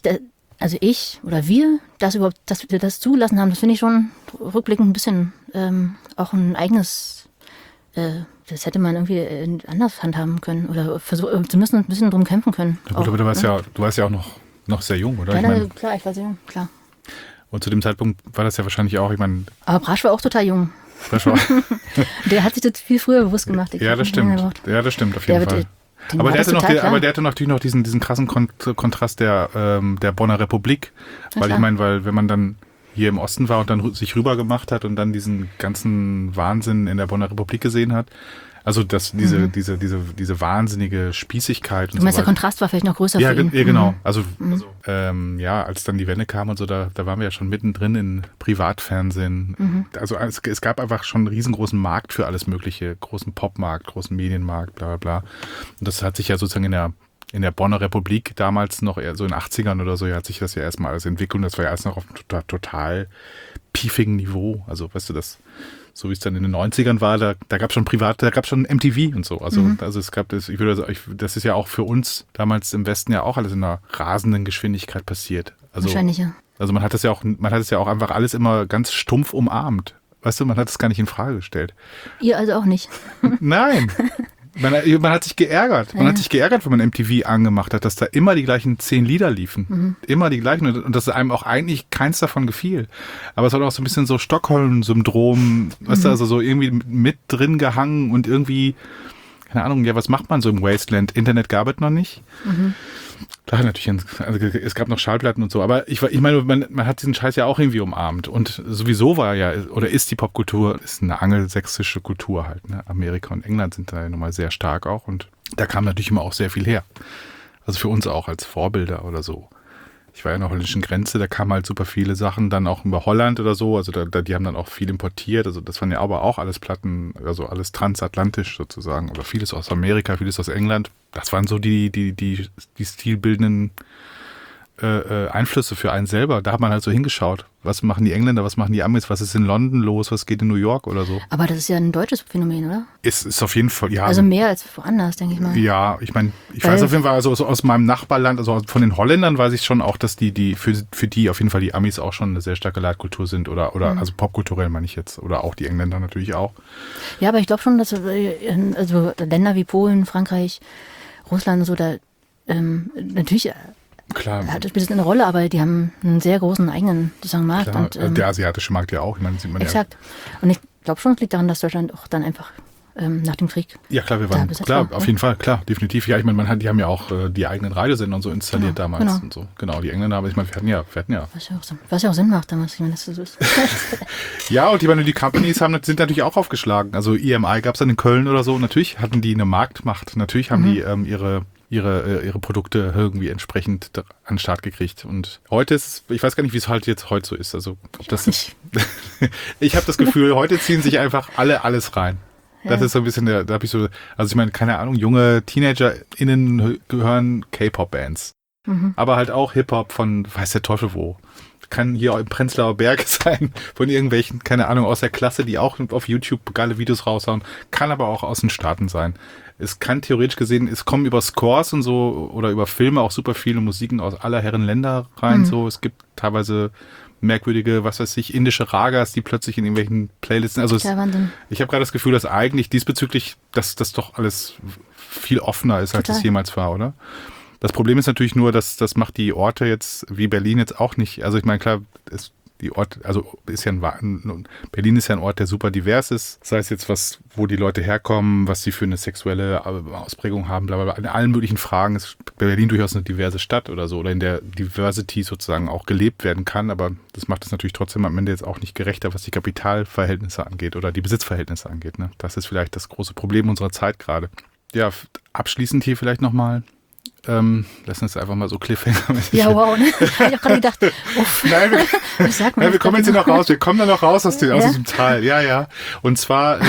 ich oder wir dass wir das zugelassen haben, das finde ich schon rückblickend ein bisschen auch ein eigenes, das hätte man irgendwie anders handhaben können oder zumindest ein bisschen drum kämpfen können. Ja, gut, aber du warst ja auch noch sehr jung, oder? Ja, klar, ich war sehr jung, klar. Und zu dem Zeitpunkt war das ja wahrscheinlich auch, ich meine... Aber Brasch war auch total jung. Der hat sich das viel früher bewusst gemacht. Ja, das stimmt. Ja, das stimmt auf jeden Fall. Aber der hatte natürlich noch diesen krassen Kontrast der Bonner Republik. Weil ich meine, wenn man dann hier im Osten war und dann sich rüber gemacht hat und dann diesen ganzen Wahnsinn in der Bonner Republik gesehen hat. Also diese wahnsinnige Spießigkeit. Und du meinst, so der Kontrast war vielleicht noch größer für ihn? Ja, genau. Also als dann die Wende kam und so, da waren wir ja schon mittendrin in Privatfernsehen. Also es gab einfach schon einen riesengroßen Markt für alles Mögliche, großen Popmarkt, großen Medienmarkt, bla bla bla. Und das hat sich ja sozusagen in der Bonner Republik damals noch eher so in den 80ern oder so, hat sich das ja erstmal alles entwickelt und das war ja erst noch auf einem total piefigen Niveau. Also weißt du, so wie es dann in den 90ern war, da gab es schon MTV und so. Also es gab das, das ist ja auch für uns damals im Westen ja auch alles in einer rasenden Geschwindigkeit passiert. Also, wahrscheinlich, ja. Also man hat es ja auch einfach alles immer ganz stumpf umarmt. Weißt du, man hat es gar nicht in Frage gestellt. Ihr also auch nicht? Nein. Man hat sich geärgert. Man hat sich geärgert, wenn man MTV angemacht hat, dass da immer die gleichen 10 Lieder liefen. Immer die gleichen. Und dass einem auch eigentlich keins davon gefiel. Aber es hat auch so ein bisschen so Stockholm-Syndrom, weißt du, also so irgendwie mit drin gehangen und irgendwie, keine Ahnung, ja, was macht man so im Wasteland? Internet gab es noch nicht. Klar, natürlich, also es gab noch Schallplatten und so, aber ich meine, man hat diesen Scheiß ja auch irgendwie umarmt und sowieso war ja, oder ist die Popkultur, ist eine angelsächsische Kultur halt, ne? Amerika und England sind da ja nochmal sehr stark auch und da kam natürlich immer auch sehr viel her. Also für uns auch als Vorbilder oder so. Ich war ja an der holländischen Grenze, da kamen halt super viele Sachen dann auch über Holland oder so, also die haben dann auch viel importiert, also das waren ja aber auch alles Platten, also alles transatlantisch sozusagen, oder vieles aus Amerika, vieles aus England. Das waren so die stilbildenden Einflüsse für einen selber. Da hat man halt so hingeschaut. Was machen die Engländer, was machen die Amis, was ist in London los, was geht in New York oder so. Aber das ist ja ein deutsches Phänomen, oder? Ist auf jeden Fall, ja. Also mehr als woanders, denke ich mal. Ja, ich meine, ich weiß auf jeden Fall, also aus meinem Nachbarland, also von den Holländern weiß ich schon auch, dass die für die auf jeden Fall die Amis auch schon eine sehr starke Leitkultur sind oder also popkulturell meine ich jetzt. Oder auch die Engländer natürlich auch. Ja, aber ich glaube schon, dass also Länder wie Polen, Frankreich, Russland und so, da natürlich klar. Spielt das eine Rolle, aber die haben einen sehr großen eigenen sozusagen Markt. Klar, und, der asiatische Markt ja auch. Ich meine, sieht man exakt. Ja. Und ich glaube schon, es liegt daran, dass Deutschland auch dann einfach nach dem Krieg. Ja, klar, wir waren, klar, auf jeden Fall, klar, definitiv. Ja, ich meine, die haben ja auch die eigenen Radiosender und so installiert damals und so. Genau, die Engländer, aber ich meine, wir hatten ja. Was ja auch Sinn macht damals, ich meine, das so ist. Ja, und die Companies sind natürlich auch aufgeschlagen. Also EMI gab es dann in Köln oder so. Natürlich hatten die eine Marktmacht. Natürlich haben die ihre Produkte irgendwie entsprechend an den Start gekriegt. Und heute ist, ich weiß gar nicht, wie es halt jetzt heute so ist. Also, ob das ist, ich habe das Gefühl, heute ziehen sich einfach alles rein. Ja. Das ist so ein bisschen da habe ich so, also ich meine, keine Ahnung, junge TeenagerInnen hören K-Pop-Bands. aber halt auch Hip-Hop von weiß der Teufel wo. Kann hier im Prenzlauer Berg sein, von irgendwelchen, keine Ahnung, aus der Klasse, die auch auf YouTube geile Videos raushauen, kann aber auch aus den Staaten sein. Es kann theoretisch gesehen, es kommen über Scores und so oder über Filme auch super viele Musiken aus aller Herren Länder rein. So, es gibt teilweise merkwürdige, was weiß ich, indische Ragas, die plötzlich in irgendwelchen Playlisten, also ich habe gerade das Gefühl, dass eigentlich diesbezüglich das doch alles viel offener ist, als es jemals war, oder? Das Problem ist natürlich nur, dass das macht die Orte jetzt, wie Berlin jetzt auch nicht, also ich meine, klar, Berlin ist ja ein Ort, der super divers ist, sei es jetzt was, wo die Leute herkommen, was sie für eine sexuelle Ausprägung haben, bla bla bla. In allen möglichen Fragen ist Berlin durchaus eine diverse Stadt oder so, oder in der Diversity sozusagen auch gelebt werden kann, aber das macht es natürlich trotzdem am Ende jetzt auch nicht gerechter, was die Kapitalverhältnisse angeht oder die Besitzverhältnisse angeht. Ne? Das ist vielleicht das große Problem unserer Zeit gerade. Ja, abschließend hier vielleicht nochmal, lassen uns einfach mal so Cliffhanger. Ja, wow. Ne? Ich habe gerade gedacht, Nein, wir kommen jetzt hier noch raus. Wir kommen da noch raus aus diesem Tal. Ja. Und zwar,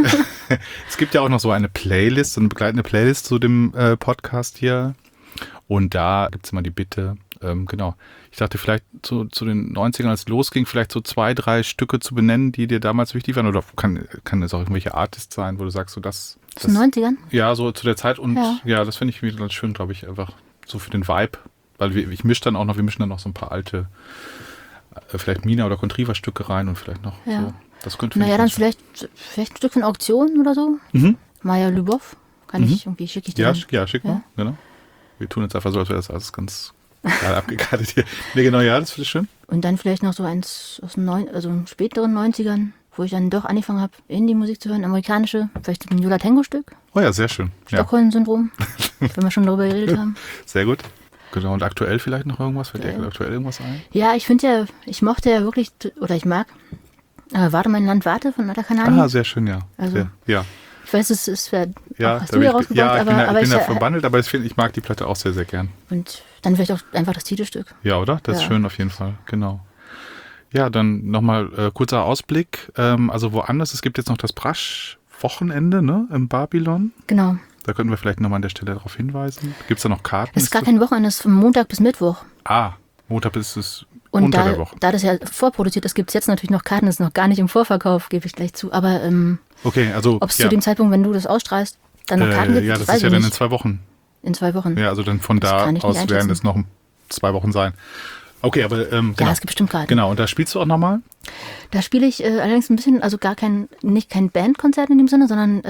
es gibt ja auch noch so eine Playlist, so eine begleitende Playlist zu dem Podcast hier. Und da gibt es immer die Bitte, genau. Ich dachte vielleicht zu den 90ern, als es losging, vielleicht so 2, 3 Stücke zu benennen, die dir damals wichtig waren. Oder kann es auch irgendwelche Artists sein, wo du sagst, so das... Zu den 90ern? Ja, so zu der Zeit. Und ja das finde ich wieder ganz schön, glaube ich, einfach so für den Vibe. Weil wir mischen dann noch so ein paar alte, vielleicht Mina- oder Contriva-Stücke rein und vielleicht noch so. Das könnte dann vielleicht ein Stück von Auktion oder so. Maja Lubov. Schicke ich dir. Ja, schick mal, genau. Wir tun jetzt einfach so, als wäre das alles ganz geil abgekartet hier. Nee, genau, ja, das finde ich schön. Und dann vielleicht noch so eins aus den späteren 90ern, wo ich dann doch angefangen habe, Indie-Musik zu hören, amerikanische, vielleicht ein Yola Tango-Stück. Oh ja, sehr schön. Stockholm-Syndrom, wenn wir schon darüber geredet haben. Sehr gut. Genau, und aktuell vielleicht noch irgendwas? Fällt dir aktuell irgendwas ein? Ja, ich mochte ja wirklich, oder ich mag, Warte, mein Land, warte von Nata Kanani. Sehr schön, ja. Also, ja. Ich weiß, es ist hast du ja rausgebracht, ich bin da verbandelt, aber ich mag die Platte auch sehr, sehr gern. Und dann vielleicht auch einfach das Titelstück. Ja, oder? Das ist schön auf jeden Fall, genau. Ja, dann nochmal kurzer Ausblick. Also woanders, es gibt jetzt noch das Brasch-Wochenende, ne, im Babylon. Genau. Da könnten wir vielleicht nochmal an der Stelle darauf hinweisen. Gibt es da noch Karten? Es ist gar kein Wochenende, es ist von Montag bis Mittwoch. Montag ist es und unter der Woche. Da das ja vorproduziert ist, gibt es jetzt natürlich noch Karten, das ist noch gar nicht im Vorverkauf, gebe ich gleich zu. Aber okay, also ob es zu dem Zeitpunkt, wenn du das ausstrahlst, dann noch Karten gibt, ja, das ist ja dann in 2 Wochen. In 2 Wochen. Ja, also dann von da aus werden es noch 2 Wochen sein. Okay, aber genau. Ja, es gibt bestimmt Karten. Genau, und da spielst du auch nochmal? Da spiele ich allerdings ein bisschen, also nicht kein Bandkonzert in dem Sinne, sondern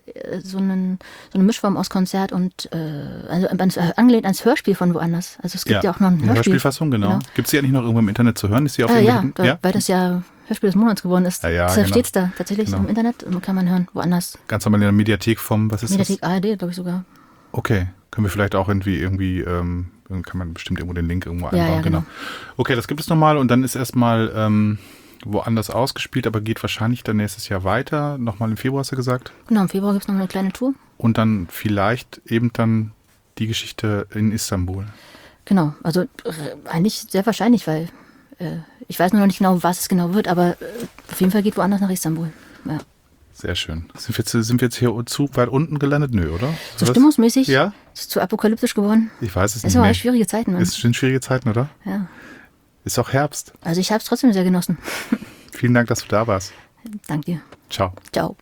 so eine Mischform aus Konzert und angelehnt ans Hörspiel von woanders. Also es gibt ja auch noch ein Hörspiel. Hörspielfassung, genau. Gibt es die eigentlich noch irgendwo im Internet zu hören? Ist die auf weil das ja Hörspiel des Monats geworden ist. Deshalb steht es da tatsächlich im Internet und kann man hören, woanders. Ganz normal in der Mediathek was ist Mediathek das? ARD, glaube ich sogar. Okay, können wir vielleicht auch irgendwie kann man bestimmt irgendwo den Link irgendwo einbauen. Ja, genau. Okay, das gibt es nochmal und dann ist erstmal woanders ausgespielt, aber geht wahrscheinlich dann nächstes Jahr weiter. Nochmal im Februar hast du gesagt? Genau, im Februar gibt es noch eine kleine Tour. Und dann vielleicht eben dann die Geschichte in Istanbul. Genau, also eigentlich sehr wahrscheinlich, weil ich weiß noch nicht genau, was es genau wird, aber auf jeden Fall geht woanders nach Istanbul. Ja. Sehr schön. Sind wir jetzt hier zu weit unten gelandet? Nö, oder? So stimmungsmäßig? Ja. Ist es zu apokalyptisch geworden? Ich weiß es nicht. Es sind aber schwierige Zeiten, Mann. Es sind schwierige Zeiten, oder? Ja. Ist auch Herbst. Also ich habe es trotzdem sehr genossen. Vielen Dank, dass du da warst. Danke dir. Ciao. Ciao.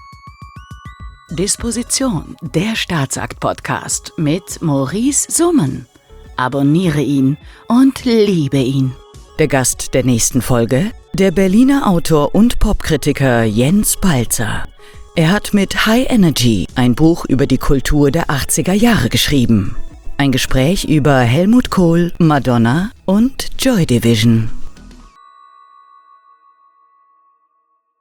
Disposition, der Staatsakt-Podcast mit Maurice Summen. Abonniere ihn und liebe ihn. Der Gast der nächsten Folge, der Berliner Autor und Popkritiker Jens Balzer. Er hat mit High Energy ein Buch über die Kultur der 80er Jahre geschrieben. Ein Gespräch über Helmut Kohl, Madonna und Joy Division.